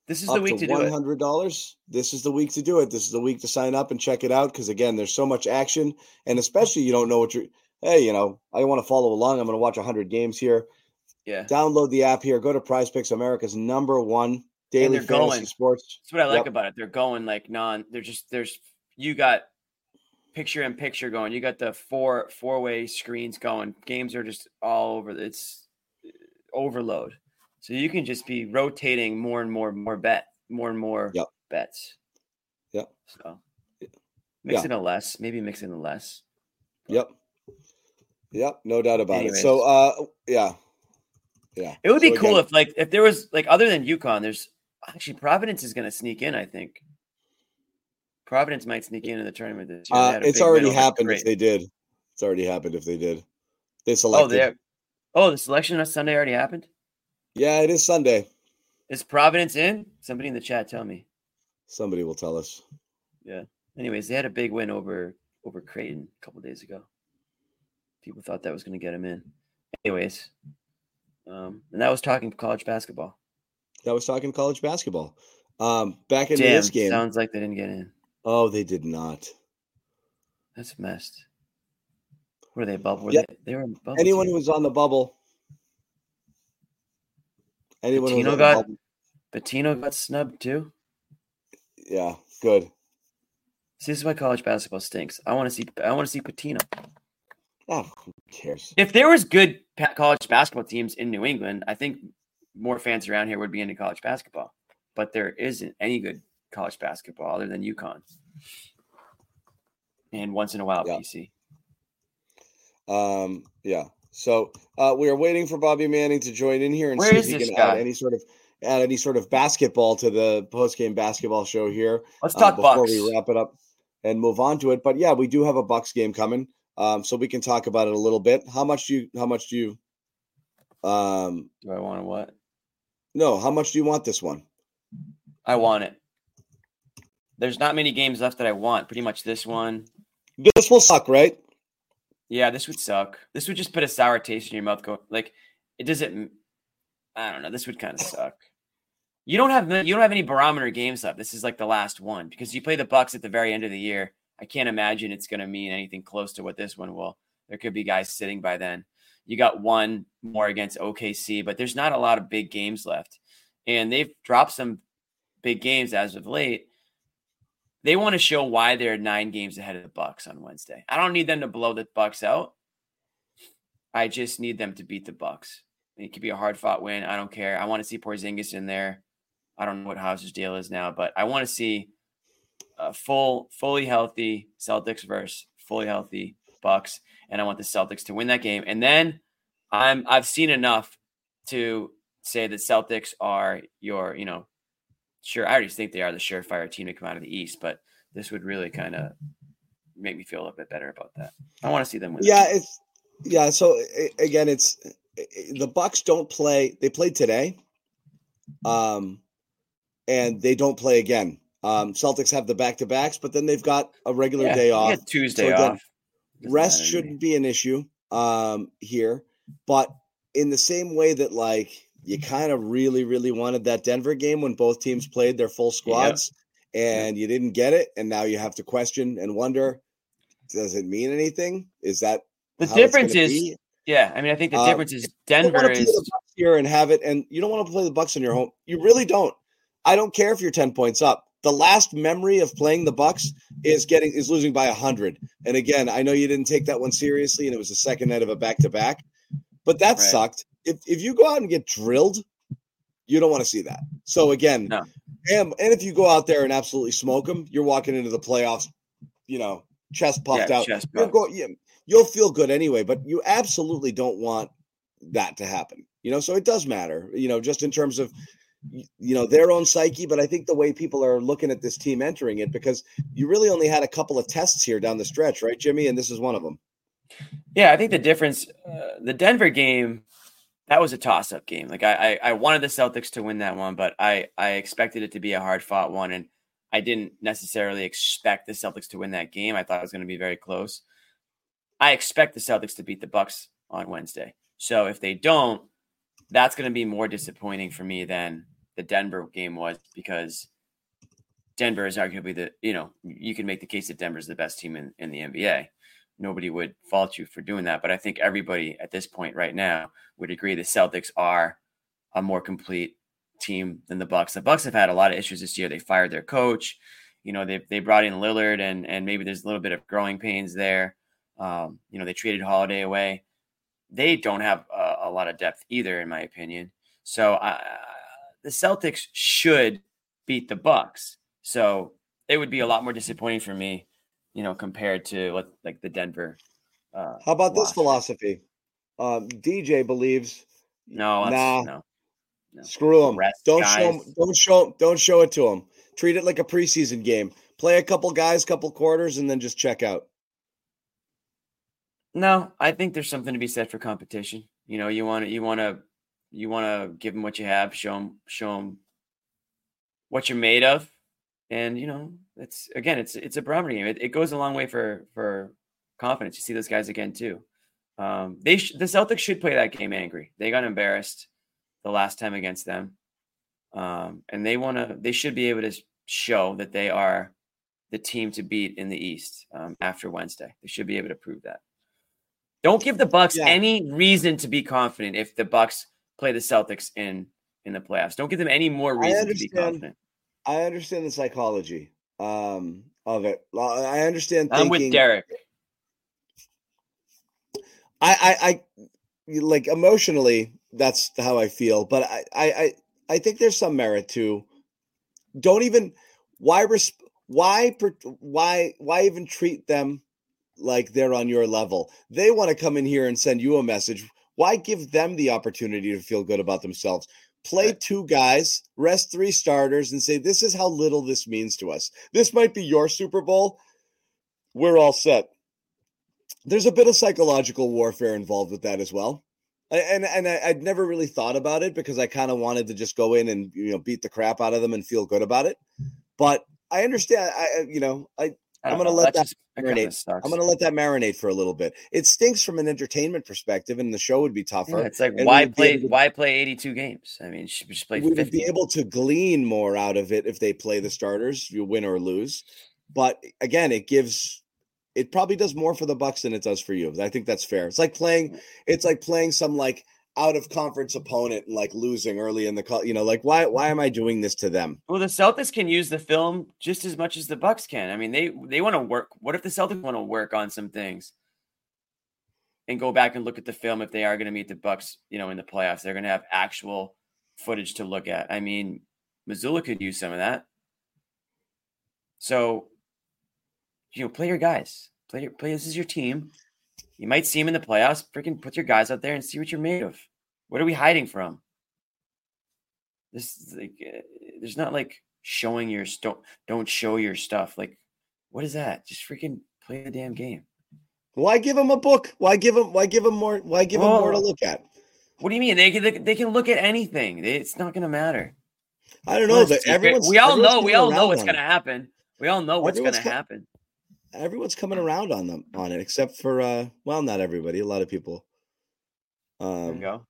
This is the week to do it. $100. This is the week to do it. This is the week to sign up and check it out because, again, there's so much action. And especially you don't know what you're – hey, I want to follow along. I'm going to watch 100 games here. Yeah. Download the app here. Go to Prize Picks, America's #1 daily fantasy sports. That's what I like about it. They're going like you got picture-in-picture going. You got the four-way screens going. Games are just all over. It's overload. So you can just be rotating more and more bets. Yep. So mix in a less. Yep. No doubt about it. So yeah. It would be cool if there was other than UConn, there's actually Providence is going to sneak in. I think Providence might sneak into the tournament this year. It's already happened if they did. It's already happened if they did. They selected. The selection on Sunday already happened. Yeah, it is Sunday. Is Providence in? Somebody in the chat tell me. Somebody will tell us. Yeah. Anyways, they had a big win over Creighton a couple days ago. People thought that was going to get them in. Anyways, and that was talking college basketball. Back into this game. Sounds like they didn't get in. Oh, they did not. That's messed. Were they bubble? They were in bubble. Anyone who was on the bubble. Patino got snubbed too. Yeah, good. See, this is why college basketball stinks. I want to see Patino. Oh, who cares? If there was good college basketball teams in New England, I think more fans around here would be into college basketball. But there isn't any good college basketball other than UConn. And once in a while, BC. Yeah. So we are waiting for Bobby Manning to join in here and see if he can add any sort of basketball to the post-game basketball show here. Let's talk before Bucks. We wrap it up and move on to it. But yeah, we do have a Bucks game coming, so we can talk about it a little bit. How much do you? Do I want to what? No. How much do you want this one? I want it. There's not many games left that I want. Pretty much this one. This will suck, right? Yeah, this would suck. This would just put a sour taste in your mouth. It doesn't. I don't know. This would kind of suck. You don't have any barometer games left. This is like the last one because you play the Bucks at the very end of the year. I can't imagine it's going to mean anything close to what this one will. There could be guys sitting by then. You got one more against OKC, but there's not a lot of big games left, and they've dropped some big games as of late. They want to show why they're 9 games ahead of the Bucks on Wednesday. I don't need them to blow the Bucks out. I just need them to beat the Bucks. It could be a hard-fought win. I don't care. I want to see Porzingis in there. I don't know what Hauser's deal is now, but I want to see fully healthy Celtics versus fully healthy Bucks, and I want the Celtics to win that game. And then I've seen enough to say that Celtics are your, sure, I already think they are the surefire team to come out of the East, but this would really kind of make me feel a little bit better about that. I want to see them win. Yeah, so again, it's the Bucks don't play. They played today, and they don't play again. Celtics have the back-to-backs, but then they've got a regular day off. Tuesday off. Rest shouldn't be an issue here, but in the same way that you kind of really, really wanted that Denver game when both teams played their full squads and you didn't get it. And now you have to question and wonder, does it mean anything? Is that the difference is, I think the difference is Denver is here and have it. And you don't want to play the Bucks on your home. You really don't. I don't care if you're 10 points up. The last memory of playing the Bucks is losing by 100. And again, I know you didn't take that one seriously and it was the second night of a back-to-back, but that sucked. If you go out and get drilled, you don't want to see that. So again, and if you go out there and absolutely smoke them, you're walking into the playoffs, chest puffed out. You'll feel good anyway, but you absolutely don't want that to happen. So it does matter, just in terms of, their own psyche. But I think the way people are looking at this team entering it, because you really only had a couple of tests here down the stretch, right, Jimmy? And this is one of them. Yeah, I think the difference, the Denver game, that was a toss-up game. I wanted the Celtics to win that one, but I expected it to be a hard-fought one, and I didn't necessarily expect the Celtics to win that game. I thought it was going to be very close. I expect the Celtics to beat the Bucks on Wednesday. So if they don't, that's going to be more disappointing for me than the Denver game was, because Denver is arguably you can make the case that Denver is the best team in the NBA. Nobody would fault you for doing that. But I think everybody at this point right now would agree the Celtics are a more complete team than the Bucks. The Bucks have had a lot of issues this year. They fired their coach. They brought in Lillard, and maybe there's a little bit of growing pains there. They traded Holiday away. They don't have a lot of depth either, in my opinion. So the Celtics should beat the Bucks. So it would be a lot more disappointing for me, compared to like the Denver. How about this philosophy? DJ believes no. Screw him. Don't show it to him. Treat it like a preseason game. Play a couple guys, couple quarters, and then just check out. No, I think there's something to be said for competition. You want to give them what you have, show them what you're made of, and it's a barometer game. It goes a long way for confidence. You see those guys again too. The Celtics should play that game angry. They got embarrassed the last time against them, and they should be able to show that they are the team to beat in the East after Wednesday. They should be able to prove that. Don't give the Bucks any reason to be confident if the Bucks play the Celtics in the playoffs. Don't give them any more reason to be confident. I understand the psychology of it. I understand thinking. I'm with Derek. I like emotionally, that's how I feel. But I think there's some merit to. Don't even why even treat them like they're on your level. They want to come in here and send you a message. Why give them the opportunity to feel good about themselves? Play two guys, rest three starters, and say, this is how little this means to us. This might be your Super Bowl. We're all set. There's a bit of psychological warfare involved with that as well. And I'd never really thought about it because I kind of wanted to just go in and beat the crap out of them and feel good about it. But I understand. I'm going to let that marinate. I'm going to let that marinate for a little bit. It stinks from an entertainment perspective, and the show would be tougher. Yeah, it's like why play 82 games? I mean, just play 50. We would be able to glean more out of it if they play the starters, you win or lose. But again, it probably does more for the Bucks than it does for you. I think that's fair. It's like playing some like out of conference opponent and like losing early in the why am I doing this to them? Well, the Celtics can use the film just as much as the Bucks can. I mean, they want to work. What if the Celtics want to work on some things and go back and look at the film if they are going to meet the Bucks, in the playoffs? They're going to have actual footage to look at. I mean, Missoula could use some of that. So, play your guys. Play. This is your team. You might see them in the playoffs. Freaking put your guys out there and see what you're made of. What are we hiding from? This is like, there's not like showing your don't show your stuff. Like, what is that? Just freaking play the damn game. Why give them a book? Why give them more? Why give them more to look at? What do you mean? They can look at anything. It's not going to matter. I don't know. We all know what's going to happen. We all know what's going to happen. Everyone's coming around on it, except for not everybody. A lot of people. There you go.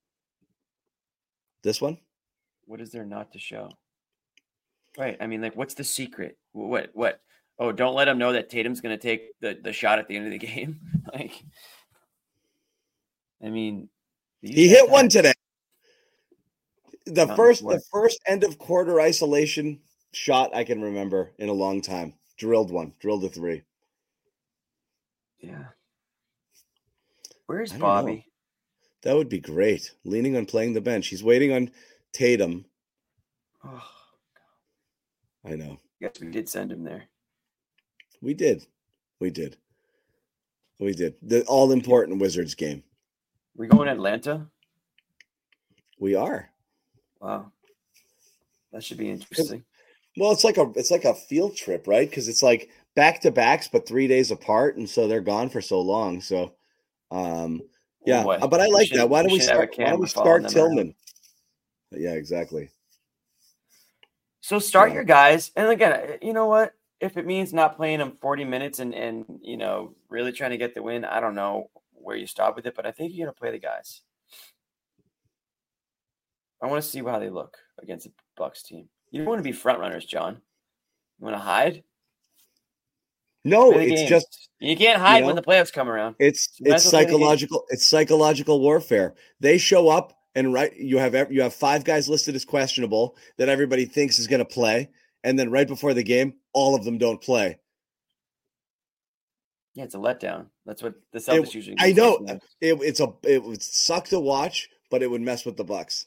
This one. What is there not to show? Right. I mean, like, what's the secret? What? Oh, don't let them know that Tatum's going to take the shot at the end of the game. Like, I mean, he hit one today. The first end of quarter isolation shot I can remember in a long time. Drilled a three. Yeah. Where's Bobby? That would be great. Leaning on playing the bench. He's waiting on Tatum. Oh, God. I know. Yes, we did send him there. We did. The all-important Wizards game. We going to Atlanta? We are. Wow. That should be interesting. Well, it's like a field trip, right? Because it's like back-to-backs, but 3 days apart, and so they're gone for so long. So, yeah. But I like that. Why don't we start Tillman? Yeah, exactly. So start your guys, and again, you know what? If it means not playing them 40 minutes and really trying to get the win, I don't know where you stop with it, but I think you got to play the guys. I want to see how they look against the Bucks team. You don't want to be front runners, John. You want to hide? No, it's just you can't hide when the playoffs come around. It's psychological. It's psychological warfare. They show up and you have 5 guys listed as questionable that everybody thinks is going to play, and then right before the game, all of them don't play. Yeah, it's a letdown. That's what the Celtics usually do. I know it would suck to watch, but it would mess with the Bucks.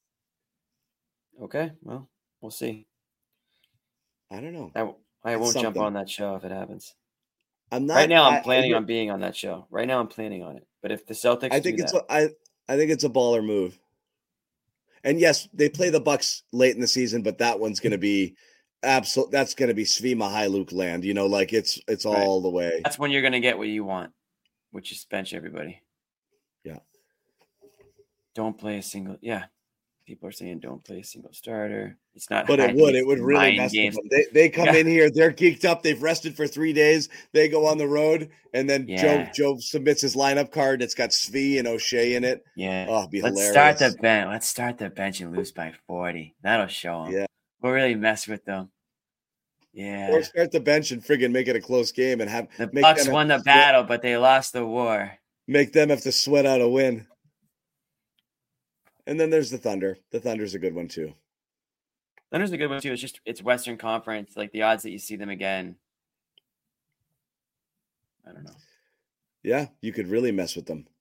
Okay, well, we'll see. I don't know. I won't jump on that show if it happens. I'm not. Right now, I'm planning on being on that show. Right now, I'm planning on it. But if the Celtics, I think it's a baller move. And yes, they play the Bucks late in the season, but that one's going to be absolute. That's going to be Svi Mykhailiuk land. Like it's all the way. That's when you're going to get what you want, which is bench everybody. Yeah. Don't play a single. Yeah. People are saying don't play a single starter. It's not. But it would really mess with them. They come in here, they're geeked up. They've rested for 3 days. They go on the road, and then Joe submits his lineup card. It's got Svi and O'Shea in it. Yeah. Oh, it'd be hilarious. Let's start the bench and lose by 40. That'll show them. Yeah. We'll really mess with them. Yeah. Or start the bench and friggin' make it a close game and have the Bucks won the battle, but they lost the war. Make them have to sweat out a win. And then there's the Thunder. The Thunder's a good one too. Thunder's a good one too. It's Western Conference. Like the odds that you see them again. I don't know. Yeah, you could really mess with them.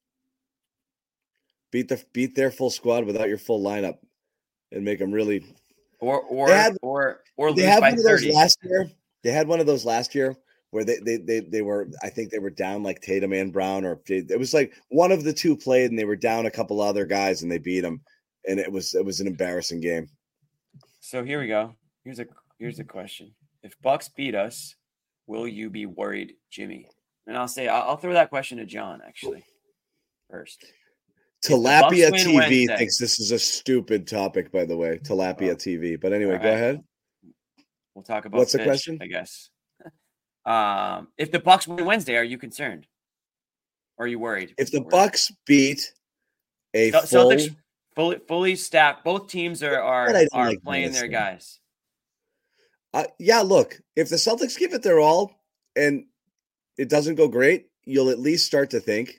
Beat their full squad without your full lineup, and make them really. Or lose by 30. Last year. They had one of those last year where they were, I think they were down like Tatum and Brown, or it was like one of the two played and they were down a couple other guys and they beat them. And it was an embarrassing game. So here we go. Here's a question. If Bucks beat us, will you be worried, Jimmy? And I'll throw that question to John actually first. Tilapia TV thinks this is a stupid topic, by the way. Tilapia TV. But anyway, go ahead. We'll talk about what's fish, the question? I guess. If the Bucks win Wednesday, are you concerned? Or are you worried? If the Bucks beat a Celtics fully staffed, both teams are playing their guys. Yeah, look, if the Celtics give it their all and it doesn't go great, you'll at least start to think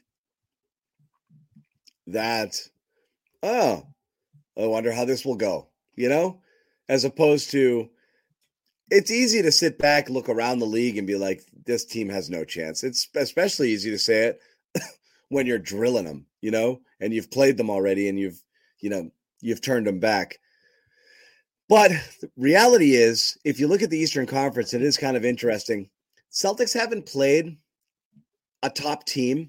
that, I wonder how this will go, as opposed to, it's easy to sit back, look around the league and be like, this team has no chance. It's especially easy to say it when you're drilling them, and you've played them already and you've turned them back. But the reality is, if you look at the Eastern Conference, it is kind of interesting. Celtics haven't played a top team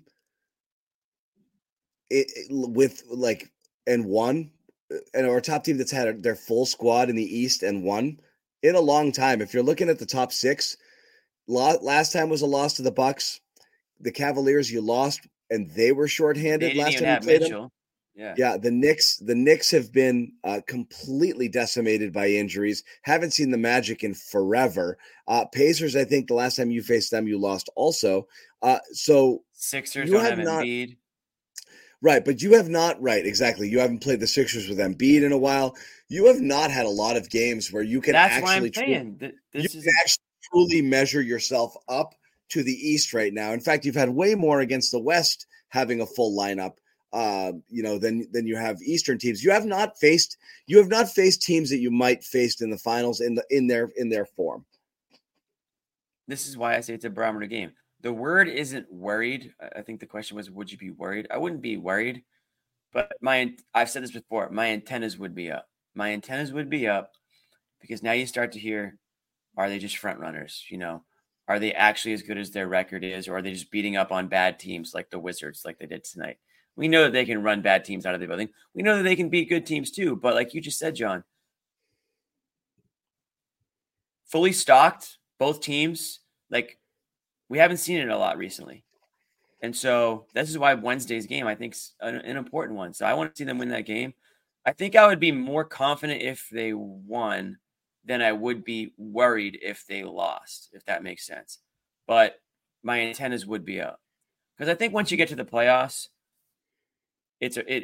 won, or a top team that's had their full squad in the East and won in a long time. If you're looking at the top 6, last time was a loss to the Bucks. The Cavaliers, you lost, and they were shorthanded last time you played them. Yeah. The Knicks have been completely decimated by injuries. Haven't seen the Magic in forever. Pacers, I think the last time you faced them, you lost also. So Sixers don't have Embiid. Right, but you have not, right, exactly. You haven't played the Sixers with Embiid in a while. You have not had a lot of games where you can actually truly measure yourself up to the East right now. In fact, you've had way more against the West having a full lineup, than you have Eastern teams. You have not faced teams that you might face in the finals in their form. This is why I say it's a barometer game. The word isn't worried. I think the question was, would you be worried? I wouldn't be worried, but I've said this before. My antennas would be up. My antennas would be up because now you start to hear, are they just front runners? Are they actually as good as their record is, or are they just beating up on bad teams like the Wizards, like they did tonight? We know that they can run bad teams out of the building. We know that they can beat good teams too. But like you just said, John, fully stocked, both teams, like we haven't seen it a lot recently. And so this is why Wednesday's game, I think, is an important one. So I want to see them win that game. I think I would be more confident if they won than I would be worried if they lost, if that makes sense. But my antennas would be up. Because I think once you get to the playoffs,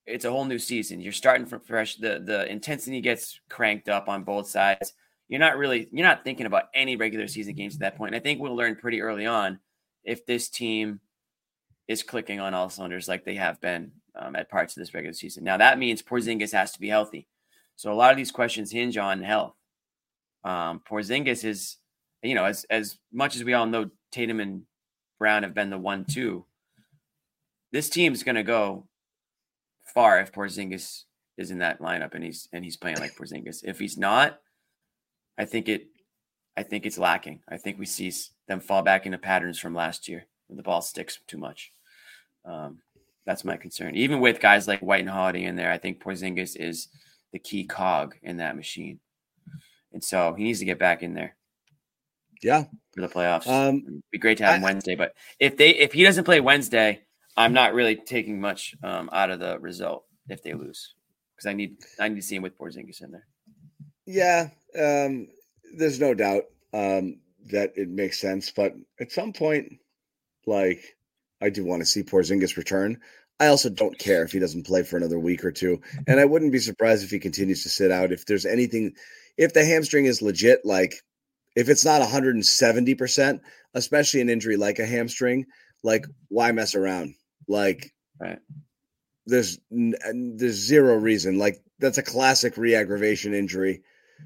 it's a whole new season. You're starting from fresh. The intensity gets cranked up on both sides. You're not thinking about any regular season games at that point. And I think we'll learn pretty early on if this team is clicking on all cylinders like they have been at parts of this regular season. Now that means Porzingis has to be healthy. So a lot of these questions hinge on health. Porzingis is, as much as we all know, Tatum and Brown have been the 1-2. This team's going to go far if Porzingis is in that lineup and he's playing like Porzingis. If he's not, I think it's lacking. I think we see them fall back into patterns from last year when the ball sticks too much. That's my concern. Even with guys like White and Holiday in there, I think Porzingis is the key cog in that machine. And so he needs to get back in there. Yeah. For the playoffs. It'd be great to have him Wednesday. But if he doesn't play Wednesday, I'm not really taking much out of the result if they lose. Because I need to see him with Porzingis in there. Yeah. There's no doubt that it makes sense. But at some point, I do want to see Porzingis return. I also don't care if he doesn't play for another week or two. And I wouldn't be surprised if he continues to sit out. If there's anything, if the hamstring is legit, if it's not 170%, especially an injury like a hamstring, why mess around? Right. There's zero reason. That's a classic re-aggravation injury.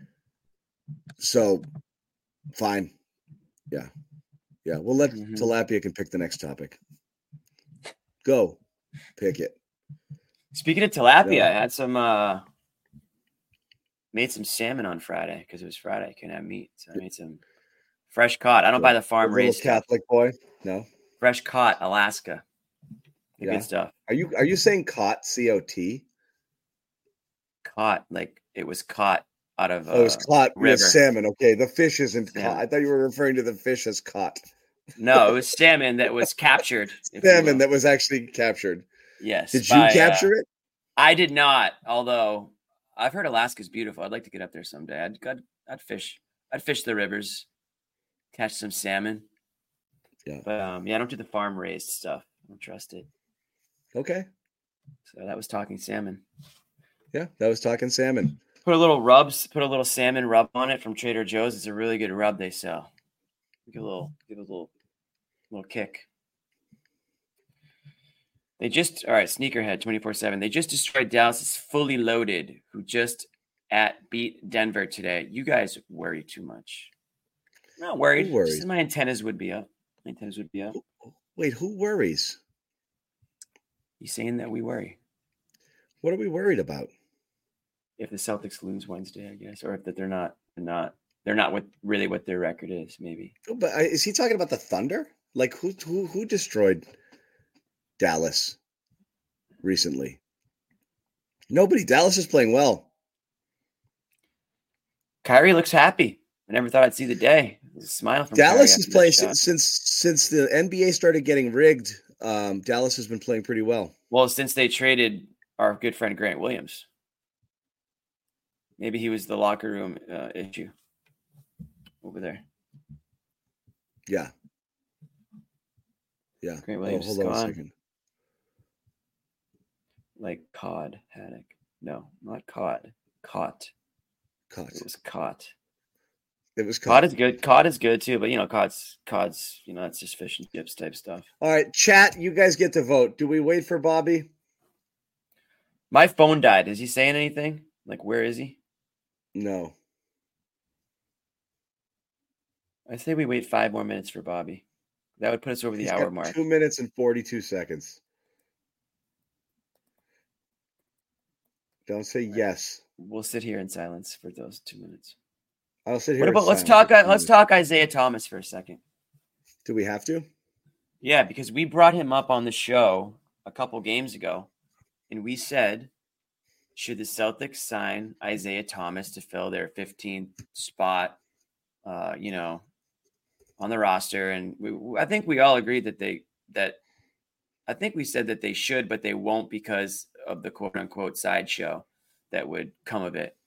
So fine. Yeah. Yeah. We'll let Tilapia can pick the next topic. Go. Pick it. Speaking of tilapia, I had made some salmon on Friday because it was Friday. I couldn't have meat. So I made some fresh caught. I don't buy the farm raised Catholic boy. No. Fresh caught, Alaska. Good stuff. Are you saying caught, C-O-T? Caught, like it was caught out of it was caught river. With salmon. Okay, the fish isn't caught. I thought you were referring to the fish as caught. No, it was salmon that was captured. Salmon that was actually captured. Yes. Did you capture it? I did not, although I've heard Alaska's beautiful. I'd like to get up there someday. I'd fish. I'd fish the rivers, catch some salmon. Yeah. But I don't do the farm raised stuff. I don't trust it. Okay. So that was talking salmon. Yeah, that was talking salmon. Put a little salmon rub on it from Trader Joe's. It's a really good rub they sell. Give a little kick. All right, Sneakerhead 24/7. They just destroyed Dallas's Fully Loaded, who just beat Denver today. You guys worry too much. I'm not worried. Just my antennas would be up. Wait, who worries? You saying that we worry? What are we worried about? If the Celtics lose Wednesday, I guess, or if that they're not what their record is, maybe. Oh, but is he talking about the Thunder? Who destroyed Dallas recently? Nobody. Dallas is playing well. Kyrie looks happy. I never thought I'd see the day. A smile from Dallas is playing since the NBA started getting rigged. Dallas has been playing pretty well. Well, since they traded our good friend Grant Williams, maybe he was the locker room issue over there. Yeah. Grant Williams hold is on gone. a second. Like cod haddock. No, not cod. Caught. It was caught. Cod is good. Cod is good too, but cod's that's just fish and chips type stuff. All right, chat, you guys get to vote. Do we wait for Bobby? My phone died. Is he saying anything? Where is he? No. I say we wait 5 more minutes for Bobby. That would put us over the hour mark. 2 minutes and 42 seconds. Don't say yes. We'll sit here in silence for those 2 minutes. I'll sit here. Let's talk Isaiah Thomas for a second. Do we have to? Yeah, because we brought him up on the show a couple games ago, and we said, should the Celtics sign Isaiah Thomas to fill their 15th spot, on the roster? And I think we all agreed I think we said that they should, but they won't because of the quote unquote sideshow that would come of it.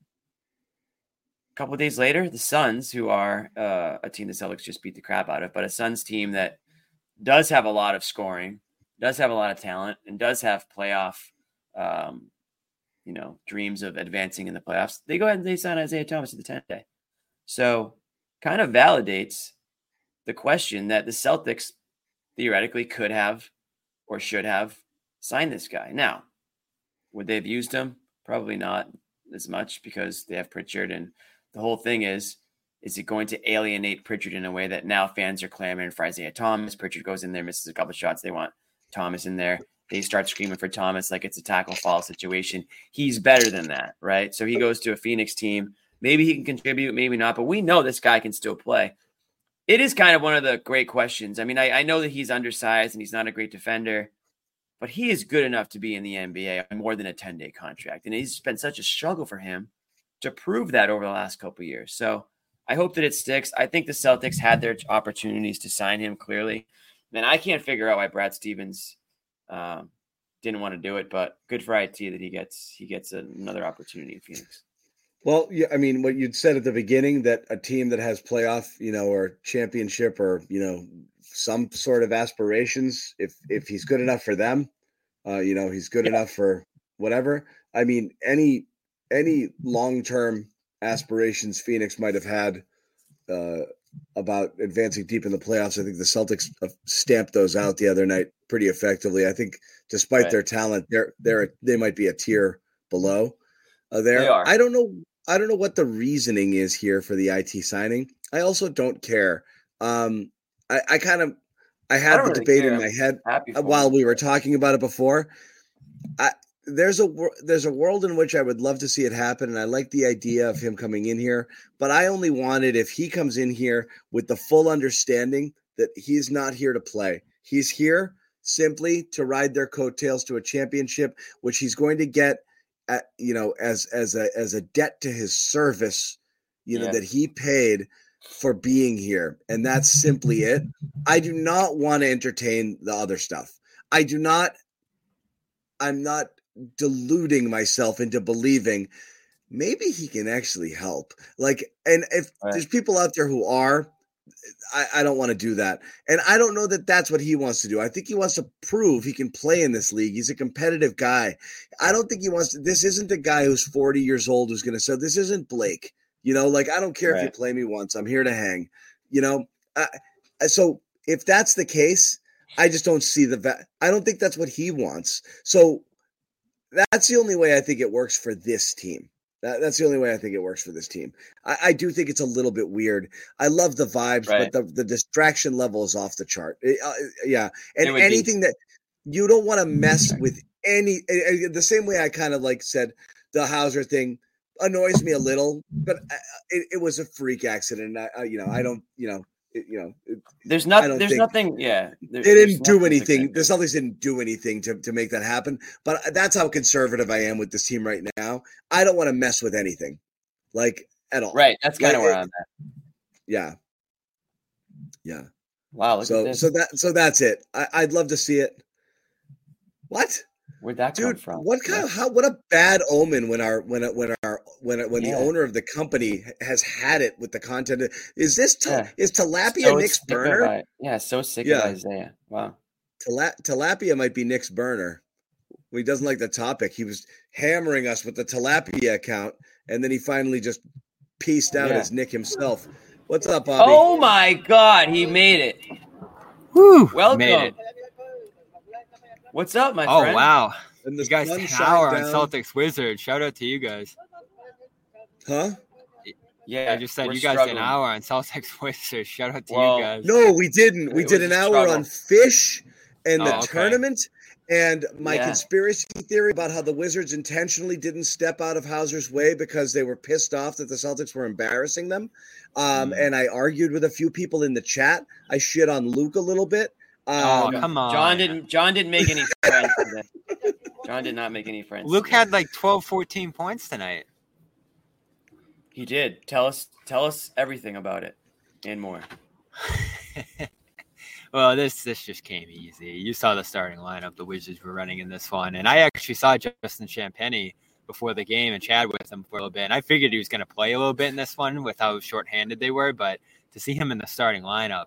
A couple of days later, the Suns, who are a team the Celtics just beat the crap out of, but a Suns team that does have a lot of scoring, does have a lot of talent, and does have playoff dreams of advancing in the playoffs, they go ahead and they sign Isaiah Thomas at the 10th day. So kind of validates the question that the Celtics theoretically could have or should have signed this guy. Now, would they have used him? Probably not as much because they have Pritchard. And the whole thing is it going to alienate Pritchard in a way that now fans are clamoring for Isaiah Thomas? Pritchard goes in there, misses a couple of shots. They want Thomas in there. They start screaming for Thomas like it's a tackle fall situation. He's better than that, right? So he goes to a Phoenix team. Maybe he can contribute, maybe not, but we know this guy can still play. It is kind of one of the great questions. I mean, I know that he's undersized and he's not a great defender, but he is good enough to be in the NBA on more than a 10-day contract. And it's been such a struggle for him to prove that over the last couple of years. So I hope that it sticks. I think the Celtics had their opportunities to sign him clearly. And I can't figure out why Brad Stevens didn't want to do it, but good for IT that he gets another opportunity in Phoenix. Well, yeah, I mean, what you'd said at the beginning, that a team that has playoff, or championship or, some sort of aspirations, if he's good enough for them, he's good enough for whatever. I mean, any long-term aspirations Phoenix might have had about advancing deep in the playoffs, I think the Celtics stamped those out the other night pretty effectively. I think despite their talent, they might be a tier below there. They are. I don't know what the reasoning is here for the IT signing. I also don't care. I had the debate in my head while we were talking about it before. There's a world in which I would love to see it happen, and I like the idea of him coming in here, but I only want it if he comes in here with the full understanding that he's not here to play. He's here simply to ride their coattails to a championship, which he's going to get as a debt to his service, that he paid for being here. And that's simply it. I do not want to entertain the other stuff. I'm not deluding myself into believing maybe he can actually help. And if there's people out there who are, I don't want to do that. And I don't know that that's what he wants to do. I think he wants to prove he can play in this league. He's a competitive guy. I don't think he wants to. This isn't a guy who's 40 years old who's going to say, this isn't Blake. I don't care if you play me once. I'm here to hang. So if that's the case, I just don't see I don't think that's what he wants. So that's the only way I think it works for this team. That's the only way I think it works for this team. I do think it's a little bit weird. I love the vibes, but the distraction level is off the chart. And anything that you don't want to mess with the same way I kind of said the Hauser thing annoys me a little, but it was a freak accident. There's nothing. Yeah, they didn't do anything. The Celtics didn't do anything to make that happen. But that's how conservative I am with this team right now. I don't want to mess with anything, at all. Right. That's kind of where I'm at. Yeah. Yeah. Wow. So that's it. I'd love to see it. What? Where'd that come from? What a bad omen when the owner of the company has had it with the content. Is Tilapia Nick's burner? So sick of Isaiah. Wow. Tilapia might be Nick's burner. He doesn't like the topic. He was hammering us with the Tilapia account, and then he finally just pieced out as Nick himself. What's up, Bobby? Oh my God, he made it. Woo! Welcome. Made it. What's up, my friend? Oh, wow. You guys, an hour on Celtics Wizards. Shout out to you guys. Huh? Yeah, I just said you guys did an hour on Celtics Wizards. Shout out to you guys. No, we didn't. We did an hour on Fish and the tournament and my conspiracy theory about how the Wizards intentionally didn't step out of Hauser's way because they were pissed off that the Celtics were embarrassing them. And I argued with a few people in the chat. I shit on Luke a little bit. Come on. John didn't make any friends today. John did not make any friends. Luke had 12, 14 points tonight. He did. Tell us everything about it and more. Well, this just came easy. You saw the starting lineup the Wizards were running in this one, and I actually saw Justin Champagnie before the game and chatted with him for a little bit. And I figured he was going to play a little bit in this one with how shorthanded they were, but to see him in the starting lineup,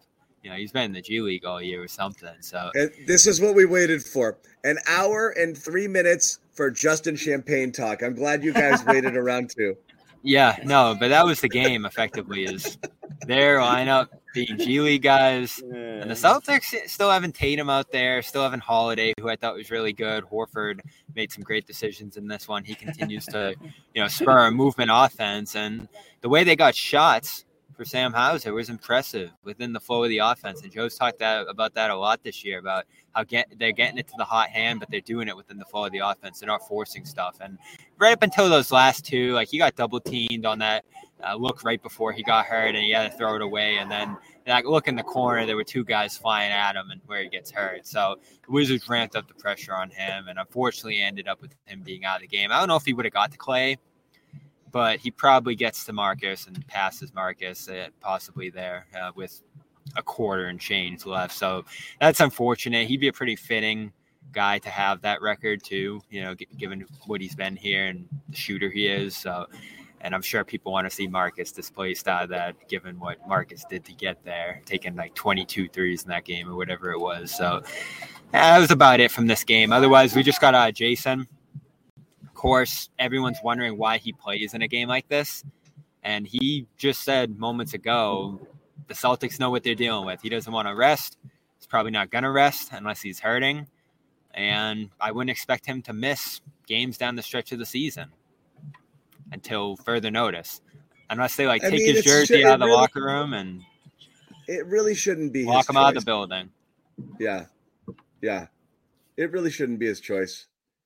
he's been in the G League all year or something. So and this is what we waited for. An hour and 3 minutes for Justin Champagne talk. I'm glad you guys waited around too. Yeah, no, but that was the game effectively, is their lineup being G League guys. And the Celtics still having Tatum out there, still having Holiday, who I thought was really good. Horford made some great decisions in this one. He continues to, spur a movement offense. And the way they got shots for Sam Hauser was impressive within the flow of the offense. And Joe's talked about that a lot this year, about how they're getting it to the hot hand, but they're doing it within the flow of the offense. They're not forcing stuff. And right up until those last two, like, he got double teamed on that look right before he got hurt, and he had to throw it away. And then, look in the corner, there were two guys flying at him, and where he gets hurt. So the Wizards ramped up the pressure on him, and unfortunately ended up with him being out of the game. I don't know if he would have got to Clay, but he probably gets to Marcus and passes Marcus possibly there with a quarter and change left. So that's unfortunate. He'd be a pretty fitting guy to have that record too, given what he's been here and the shooter he is. So, and I'm sure people want to see Marcus displaced out of that, given what Marcus did to get there, taking like 22 threes in that game or whatever it was. So that was about it from this game. Otherwise, we just got Jason. Of course, everyone's wondering why he plays in a game like this. And he just said moments ago, the Celtics know what they're dealing with. He doesn't want to rest. He's probably not going to rest unless he's hurting. And I wouldn't expect him to miss games down the stretch of the season until further notice. Unless they take his jersey out of the locker room and it really shouldn't be lock him out of the building. Yeah. Yeah. It really shouldn't be his choice.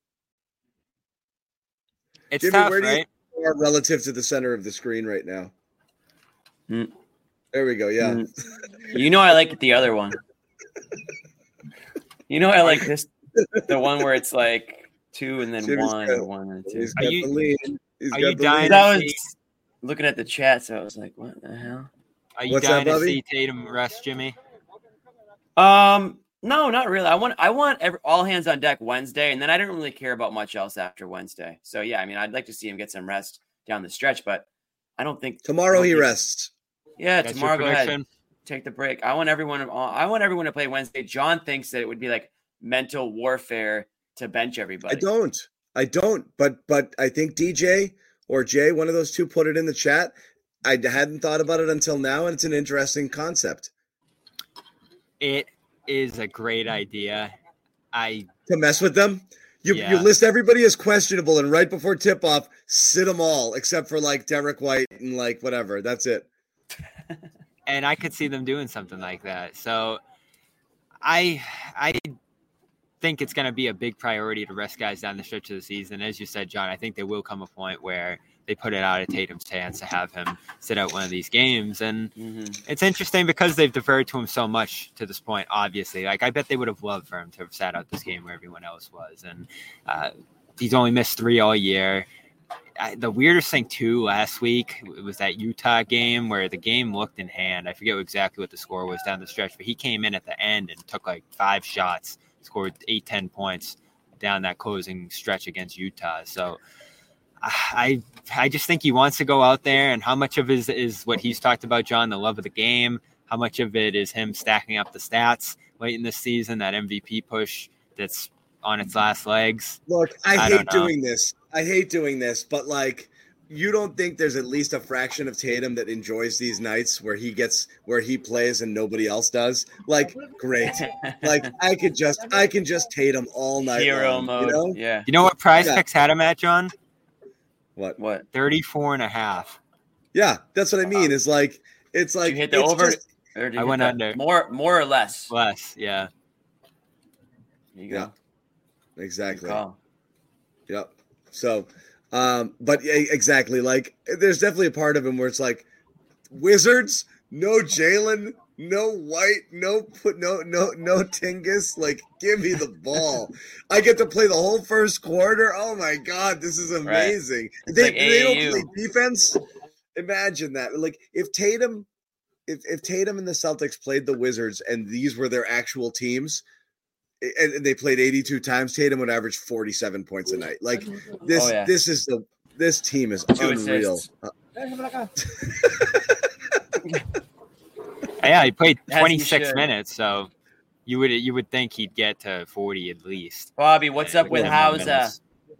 It's Jimmy, tough, where do right? you are relative to the center of the screen right now? There we go. Yeah. I like the other one. I like this, the one where it's like 2 and then Jimmy's 1 got, or 1 and 2. Are you dying? I was looking at the chat, so I was like, "What the hell?" Are you dying to see Tatum rest, Jimmy? No, not really. I want all hands on deck Wednesday, and then I don't really care about much else after Wednesday. So yeah, I'd like to see him get some rest down the stretch, but I don't think tomorrow he rests. Yeah, that's tomorrow. Go ahead, take the break. I want everyone to play Wednesday. John thinks that it would be like mental warfare to bench everybody. I don't. But I think DJ or Jay, one of those two, put it in the chat. I hadn't thought about it until now, and it's an interesting concept. It is a great idea. To mess with them. You list everybody as questionable, and right before tip-off, sit them all, except for like Derek White and like whatever. That's it. And I could see them doing something like that. So I think it's going to be a big priority to rest guys down the stretch of the season. As you said, John, I think there will come a point where they put it out of Tatum's hands to have him sit out one of these games. And it's interesting because they've deferred to him so much to this point, obviously. Like, I bet they would have loved for him to have sat out this game where everyone else was. And he's only missed 3 all year. The weirdest thing, too, last week was that Utah game where the game looked in hand. I forget exactly what the score was down the stretch, but he came in at the end and took like 5 shots, scored 8-10 points down that closing stretch against Utah. So I just think he wants to go out there, and how much of it is what he's talked about, John, the love of the game, how much of it is him stacking up the stats late in this season, that MVP push that's on its last legs. Look, I hate doing this, but like, you don't think there's at least a fraction of Tatum that enjoys these nights where he plays and nobody else does? Like, great. Like, I can just Tatum all night. Hero long, mode. Yeah. You know what Prize Picks had him at, John? What? 34.5. Yeah, that's what I mean. It's like Did you hit the over. I went under. More or less. Less, yeah. There you go. Yeah, exactly. Yep. So, but exactly. Like, there's definitely a part of him where it's like, Wizards, no Jalen, no White, no Tingus. Like, give me the ball. I get to play the whole first quarter. Oh my God, this is amazing. Right. They don't play defense. Imagine that. Like, if Tatum and the Celtics played the Wizards and these were their actual teams, and they played 82 times, Tatum would average 47 points a night. Like, this team is unreal. Yeah, he played 26 minutes, so you would think he'd get to 40 at least. Bobby, what's up with Hauser?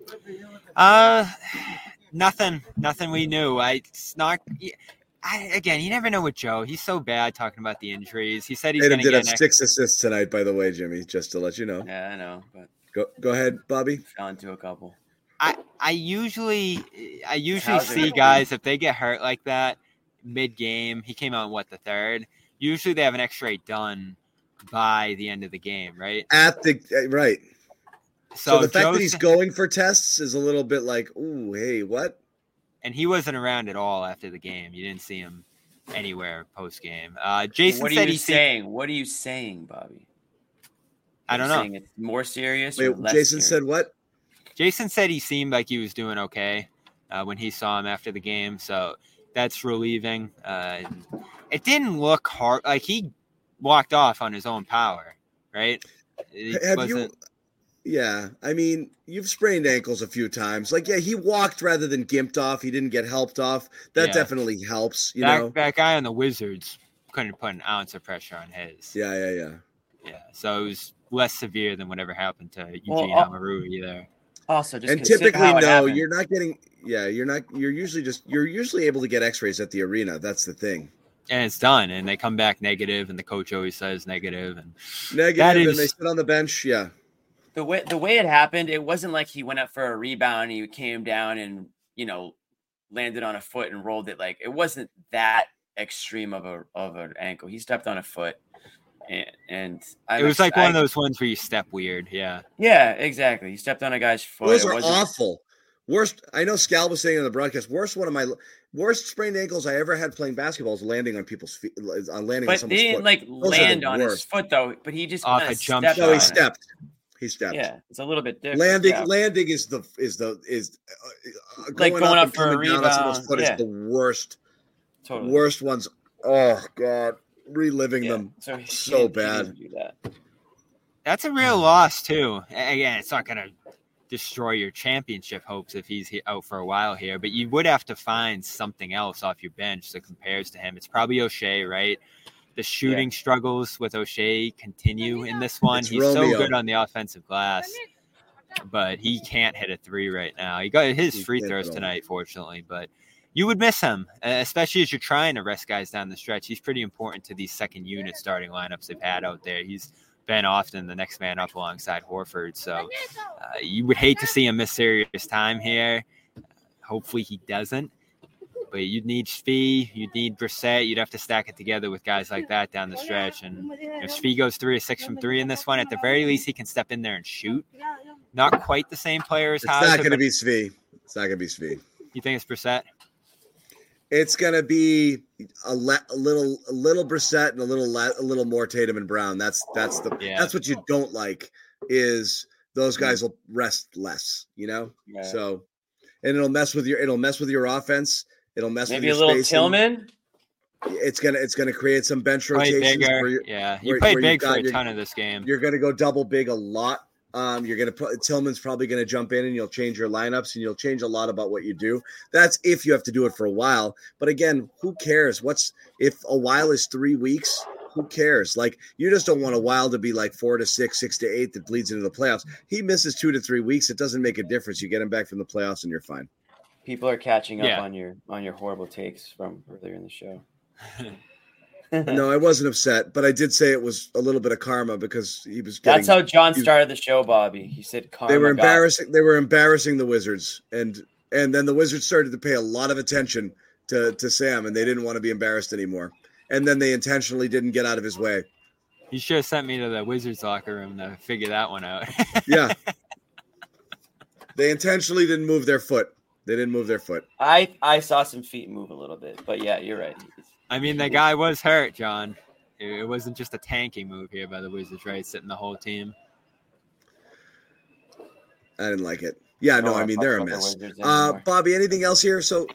Nothing we knew. Again, you never know with Joe. He's so bad talking about the injuries. He said he's going to get 6 assists tonight, by the way, Jimmy, just to let you know. Yeah, I know. But go ahead, Bobby. Fell into a couple. I usually see guys, if they get hurt like that mid-game, he came out in the third. Usually they have an X-ray done by the end of the game, right? Right. So the fact that he's going for tests is a little bit like, ooh, hey, what? And he wasn't around at all after the game. You didn't see him anywhere post-game. Jason what said he's saying. What are you saying, Bobby? I don't know. Saying it's more serious. Wait, or less Jason serious? said what? Jason said he seemed like he was doing okay when he saw him after the game, so that's relieving. It didn't look hard. Like, he walked off on his own power, right? Yeah, I mean, you've sprained ankles a few times. Like, yeah, he walked rather than gimped off. He didn't get helped off. That definitely helps, you know? That guy on the Wizards couldn't put an ounce of pressure on his. Yeah. Yeah, so it was less severe than whatever happened to Eugene Amaru either. Also, just typically, no, you're not getting. Yeah, you're not. You're usually able to get X-rays at the arena. That's the thing. And it's done, and they come back negative, and the coach always says negative, and and they sit on the bench. Yeah. The way it happened, it wasn't like he went up for a rebound and he came down and landed on a foot and rolled it. Like, it wasn't that extreme of an ankle. He stepped on a foot. And it was like one of those ones where you step weird. Yeah, exactly. He stepped on a guy's foot. Those are awful. Worst. I know Scal was saying on the broadcast. One of my worst sprained ankles I ever had playing basketball is landing on people's feet. On someone's foot. But he didn't land on his foot though. But he just off a jump shot. No, he stepped. He stepped. Yeah, it's a little bit different. Landing is like going up for a rebound. Someone's foot is the worst. Totally. Worst ones. Oh God. Reliving them so bad. That's a real loss too. Again, it's not going to destroy your championship hopes if he's out for a while here, but you would have to find something else off your bench that compares to him. It's probably O'Shea, right? The shooting struggles with O'Shea continue in this one. He's so good on the offensive glass, but he can't hit a three right now. He got his free throws tonight, fortunately, but you would miss him, especially as you're trying to rest guys down the stretch. He's pretty important to these second unit starting lineups they've had out there. He's been often the next man up alongside Horford. So you would hate to see him miss serious time here. Hopefully he doesn't. But you'd need Svi, you'd need Brissett. You'd have to stack it together with guys like that down the stretch. And if Svi goes 3 of 6 from 3 in this one, at the very least he can step in there and shoot. Not quite the same player as Hauser. It's not going to be Svi. It's not going to be Svi. You think it's Brissett? It's gonna be a little Brissett and a little more Tatum and Brown. That's what you don't like is those guys will rest less, Yeah. So, and it'll mess with your offense. It'll mess maybe with your a little spacing. Tillman. It's gonna create some bench rotations. You played big for a ton of this game. You're gonna go double big a lot. Tillman's probably going to jump in and you'll change your lineups and you'll change a lot about what you do. That's if you have to do it for a while. But again, who cares? If a while is 3 weeks, who cares? Like, you just don't want a while to be like 4 to 6, 6 to 8 that bleeds into the playoffs. He misses 2 to 3 weeks. It doesn't make a difference. You get him back from the playoffs and you're fine. People are catching up on your horrible takes from earlier in the show. No, I wasn't upset, but I did say it was a little bit of karma because he was. That's how John started the show, Bobby. He said karma. They were embarrassing. They were embarrassing the Wizards, and then the Wizards started to pay a lot of attention to Sam, and they didn't want to be embarrassed anymore. And then they intentionally didn't get out of his way. You should have sent me to the Wizards locker room to figure that one out. Yeah, they intentionally didn't move their foot. They didn't move their foot. I saw some feet move a little bit, but yeah, you're right. I mean, the guy was hurt, John. It wasn't just a tanking move here by the Wizards, right? Sitting the whole team. I didn't like it. Yeah, no, I mean, they're a mess. Bobby, anything else here? So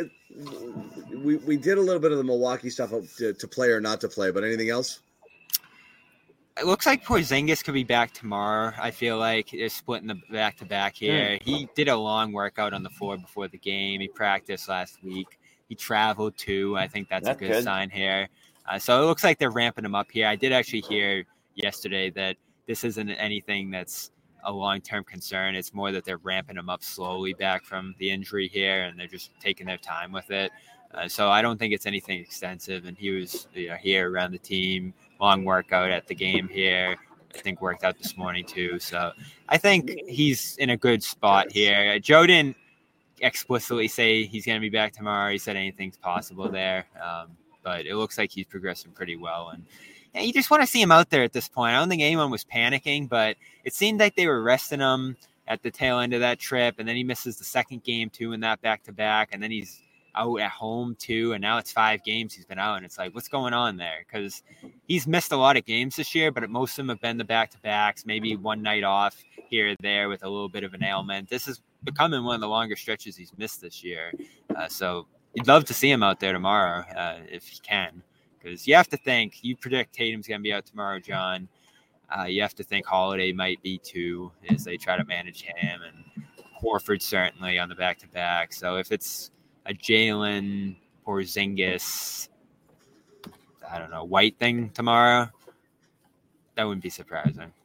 we did a little bit of the Milwaukee stuff to play or not to play, but anything else? It looks like Porzingis could be back tomorrow. I feel like they're splitting the back-to-back here. He did a long workout on the floor before the game. He practiced last week. He traveled too. I think that's a good sign here. So it looks like they're ramping him up here. I did actually hear yesterday that this isn't anything that's a long-term concern. It's more that they're ramping him up slowly back from the injury here, and they're just taking their time with it. So I don't think it's anything extensive. And he was here around the team, long workout at the game here. I think worked out this morning too. So I think he's in a good spot here. Joe didn't explicitly say he's going to be back tomorrow. He said anything's possible there. But it looks like he's progressing pretty well. And you just want to see him out there at this point. I don't think anyone was panicking, but it seemed like they were resting him at the tail end of that trip. And then he misses the second game too in that back-to-back. And then he's out at home too. And now it's 5 games he's been out. And it's like, what's going on there? Because he's missed a lot of games this year, but most of them have been the back-to-backs, maybe one night off here or there with a little bit of an ailment. This is becoming one of the longer stretches he's missed this year. So you'd love to see him out there tomorrow if he can. Because you have to think, you predict Tatum's going to be out tomorrow, John. You have to think Holiday might be too, as they try to manage him, and Horford certainly on the back-to-back. So if it's a Jalen Porzingis, I don't know, White thing tomorrow, that wouldn't be surprising.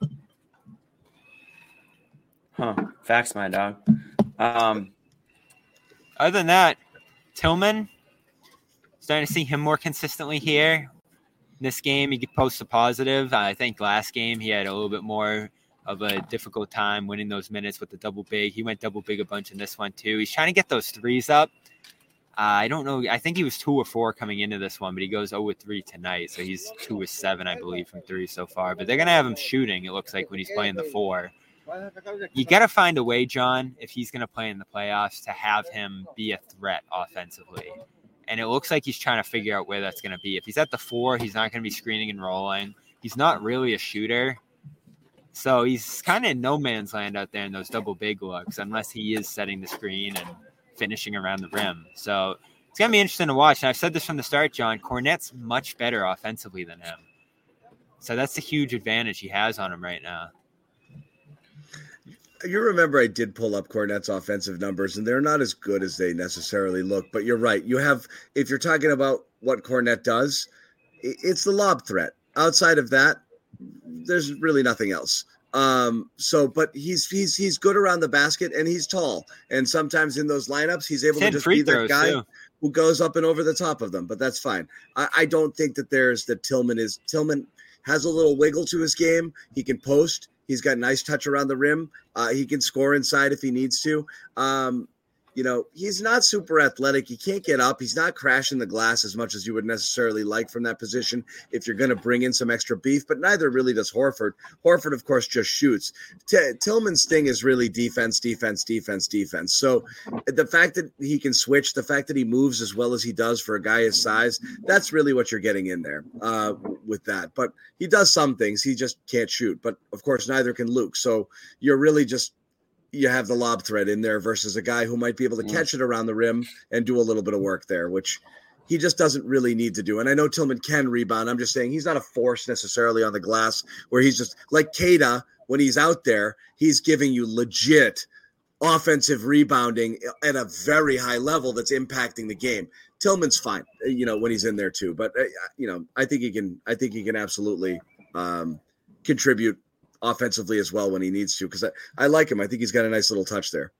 Facts, my dog. Other than that, Tillman, starting to see him more consistently here. This game, he could post a positive. I think last game he had a little bit more of a difficult time winning those minutes with the double big. He went double big a bunch in this one too. He's trying to get those threes up. I don't know. I think he was 2 or 4 coming into this one, but he goes 0-3 tonight. So he's 2-7, I believe, from 3 so far. But they're going to have him shooting, it looks like, when he's playing the 4. You got to find a way, John, if he's going to play in the playoffs, to have him be a threat offensively. And it looks like he's trying to figure out where that's going to be. If he's at the 4, he's not going to be screening and rolling. He's not really a shooter. So he's kind of in no man's land out there in those double big looks, unless he is setting the screen and finishing around the rim. So it's going to be interesting to watch. And I've said this from the start, John, Kornet's much better offensively than him. So that's a huge advantage he has on him right now. You remember I did pull up Kornet's offensive numbers, and they're not as good as they necessarily look. But you're right. You have, if you're talking about what Kornet does, it's the lob threat. Outside of that, there's really nothing else. But he's good around the basket, and he's tall. And sometimes in those lineups, he's able to just be that guy who goes up and over the top of them. But that's fine. I don't think that Tillman has a little wiggle to his game. He can post. He's got nice touch around the rim. He can score inside if he needs to. He's not super athletic. He can't get up. He's not crashing the glass as much as you would necessarily like from that position if you're going to bring in some extra beef, but neither really does Horford. Horford, of course, just shoots. Tillman's thing is really defense. So the fact that he can switch, the fact that he moves as well as he does for a guy his size, that's really what you're getting in there with that. But he does some things. He just can't shoot. But, of course, neither can Luke. So you're really just – you have the lob threat in there versus a guy who might be able to catch it around the rim and do a little bit of work there, which he just doesn't really need to do. And I know Tillman can rebound. I'm just saying he's not a force necessarily on the glass where he's just like Keita. When he's out there, he's giving you legit offensive rebounding at a very high level that's impacting the game. Tillman's fine, when he's in there too. But, I think he can absolutely contribute offensively as well when he needs to, because I like him. I think he's got a nice little touch there.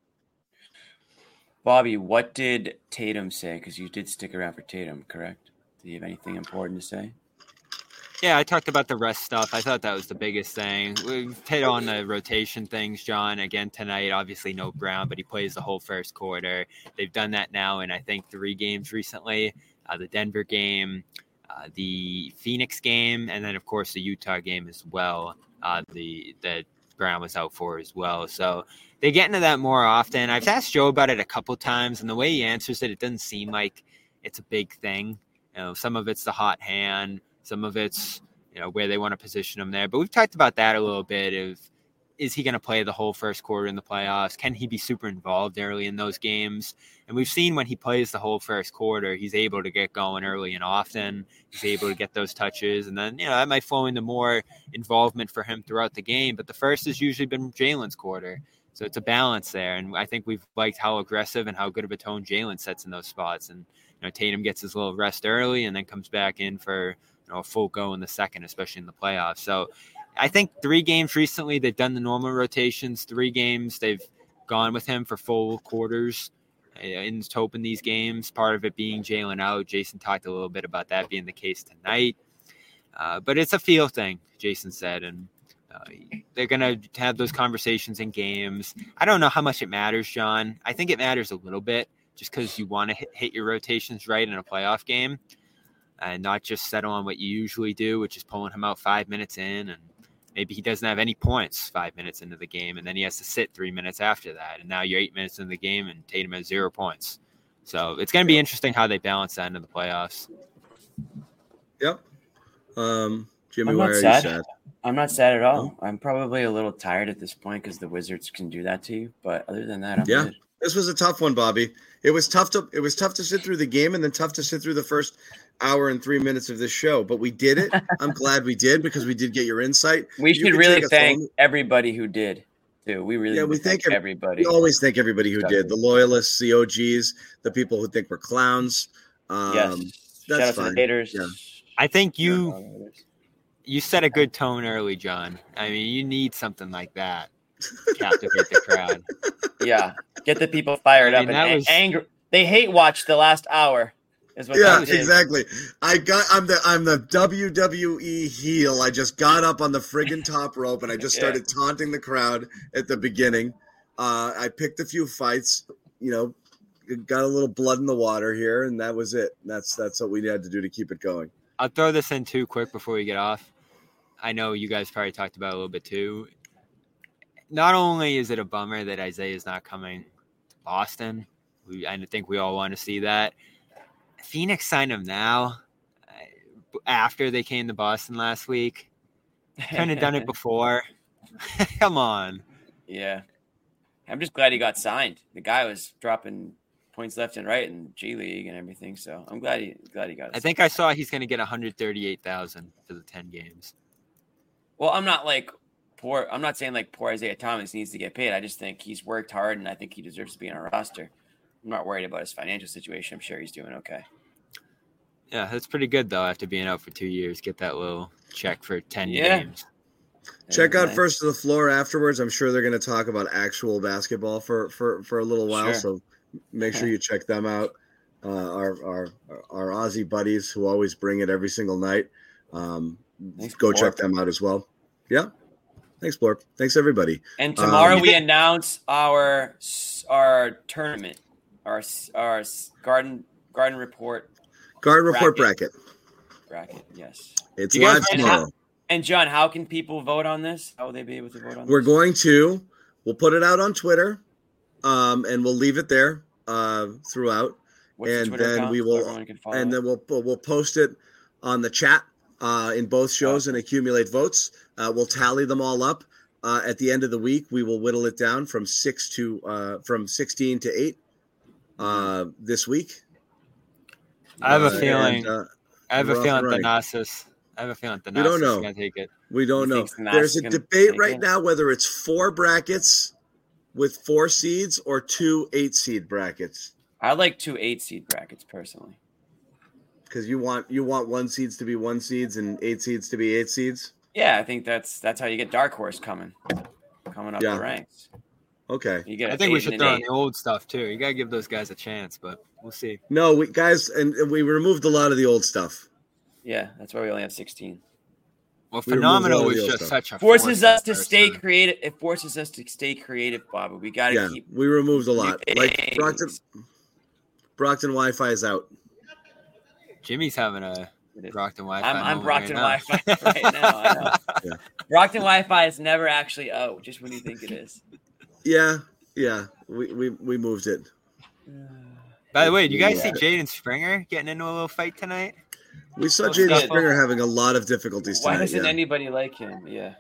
Bobby, what did Tatum say? Because you did stick around for Tatum, correct? Do you have anything important to say? Yeah, I talked about the rest stuff. I thought that was the biggest thing. We've hit on the rotation things, John. Again tonight, obviously no Brown, but he plays the whole first quarter. They've done that now in, I think, 3 games recently. The Denver game, the Phoenix game, and then, of course, the Utah game as well. That Brown was out for as well. So they get into that more often. I've asked Joe about it a couple times, and the way he answers it doesn't seem like it's a big thing. Some of it's the hot hand, some of it's where they want to position him there. But we've talked about that a little bit. Is he going to play the whole first quarter in the playoffs? Can he be super involved early in those games? And we've seen when he plays the whole first quarter, he's able to get going early and often. He's able to get those touches. And then, that might flow into more involvement for him throughout the game. But the first has usually been Jalen's quarter. So it's a balance there. And I think we've liked how aggressive and how good of a tone Jalen sets in those spots. And Tatum gets his little rest early and then comes back in for a full go in the second, especially in the playoffs. So I think 3 games recently they've done the normal rotations. 3 games they've gone with him for full quarters in open these games. Part of it being Jalen out. Jason talked a little bit about that being the case tonight. But it's a feel thing, Jason said, and they're going to have those conversations in games. I don't know how much it matters, John. I think it matters a little bit just because you want to hit your rotations right in a playoff game and not just settle on what you usually do, which is pulling him out 5 minutes in, and maybe he doesn't have any points 5 minutes into the game, and then he has to sit 3 minutes after that, and now you're 8 minutes into the game, and Tatum has 0 points. So it's going to be interesting how they balance that into the playoffs. Yep. Jimmy, why are you sad? I'm not sad at all. I'm probably a little tired at this point because the Wizards can do that to you. But other than that, I'm good. This was a tough one, Bobby. It was tough to sit through the game and then tough to sit through the first hour and 3 minutes of this show. But we did it. I'm glad we did because we did get your insight. We should really thank everybody who did, too. We thank everybody. We always thank everybody who did. The loyalists, the OGs, the people who think we're clowns. Yes. That's Shout out fine. to the haters. Yeah. I think you set a good tone early, John. I mean, you need something like that to captivate the crowd. Yeah, get the people fired up and angry. They hate watch the last hour. Is what that is. Exactly. I'm the WWE heel. I just got up on the friggin' top rope and I just started taunting the crowd at the beginning. I picked a few fights. Got a little blood in the water here, and that was it. That's what we had to do to keep it going. I'll throw this in too quick before we get off. I know you guys probably talked about it a little bit too. Not only is it a bummer that Isaiah is not coming to Boston, I think we all want to see that. Phoenix signed him now after they came to Boston last week. Couldn't have done it before. Come on. Yeah. I'm just glad he got signed. The guy was dropping points left and right in G League and everything. So I'm glad he got it. I think I saw he's going to get $138,000 for the 10 games. Well, I'm not poor. I'm not saying poor Isaiah Thomas needs to get paid. I just think he's worked hard and I think he deserves to be on our roster. I'm not worried about his financial situation. I'm sure he's doing okay. Yeah, that's pretty good though. After being out for 2 years, get that little check for 10 games. Check out First to the Floor afterwards. I'm sure they're going to talk about actual basketball for a little while. Sure. So make sure you check them out. Our Aussie buddies who always bring it every single night. Go check them out as well. Yeah. Thanks, Blorp. Thanks, everybody. And tomorrow we announce our tournament, our Garden Report. Garden Report bracket. Yes. It's live tomorrow. And John, how can people vote on this? How will they be able to vote on this? We'll put it out on Twitter, and we'll leave it there throughout. What's the Twitter account? We'll post it on the chat in both shows and accumulate votes. We'll tally them all up. At the end of the week, we will whittle it down from 16 to 8 this week. I have a feeling. Thanasis. I have a feeling Thanasis is going to take it. We don't know. There's a debate right now whether it's 4 brackets with 4 seeds or 2 8-seed brackets. I like 2 8-seed brackets personally. Because you want 1 seeds to be 1 seeds and 8 seeds to be 8 seeds. Yeah, I think that's how you get Dark Horse coming up the ranks. Okay. I think we should throw in the old stuff too. You got to give those guys a chance, but we'll see. No, we removed a lot of the old stuff. Yeah, that's why we only have 16. Well, Phenomenal was just such a forces us to stay creative. It forces us to stay creative, Bobby. We got to keep. We removed a lot. Like Brockton Wi-Fi is out. Jimmy's having a Brockton Wi-Fi. I'm Brockton Wi-Fi right now. I know. Yeah. Brockton Wi-Fi is never actually out, just when you think it is. Yeah. We moved it. By the way, did you guys see Jaden Springer getting into a little fight tonight? We saw Jaden Springer having a lot of difficulties tonight. Why doesn't anybody like him? Yeah.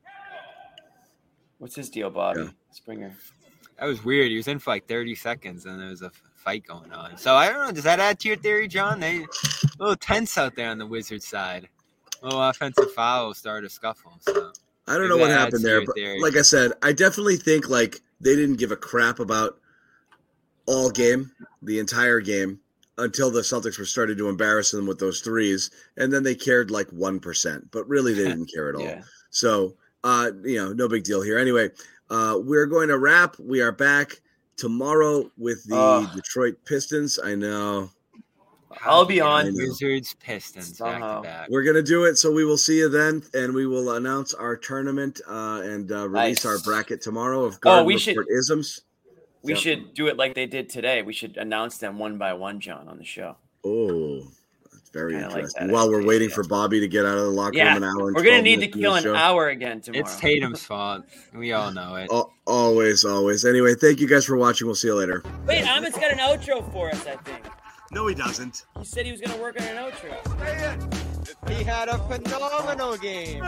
What's his deal, Bobby? Springer. That was weird. He was in for 30 seconds, and there was a fight going on. So I don't know. Does that add to your theory, John? They a little tense out there on the Wizards side. A little offensive foul started a scuffle. So I don't know what happened there, but like I said, I definitely think they didn't give a crap about all game, the entire game. until the Celtics were starting to embarrass them with those threes, and then they cared like 1%, but really they didn't care at all. Yeah. So, no big deal here. Anyway, we're going to wrap. We are back tomorrow with the Detroit Pistons. I know. I'll be on Wizards, Pistons, back to back. We're going to do it, so we will see you then, and we will announce our tournament and release our bracket tomorrow of Garden Report isms. We should do it like they did today. We should announce them one by one, John, on the show. Oh, that's very interesting. While we're waiting for Bobby to get out of the locker room an hour and we're going to need to kill an hour again tomorrow. It's Tatum's fault. We all know it. Always. Anyway, thank you guys for watching. We'll see you later. Wait, Amit's got an outro for us, I think. No, he doesn't. He said he was going to work on an outro. He had a phenomenal game.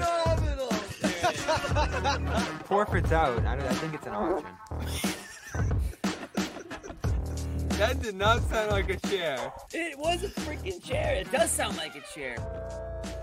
Forfeit's out. I think it's an option. That did not sound like a chair. It was a freaking chair. It does sound like a chair.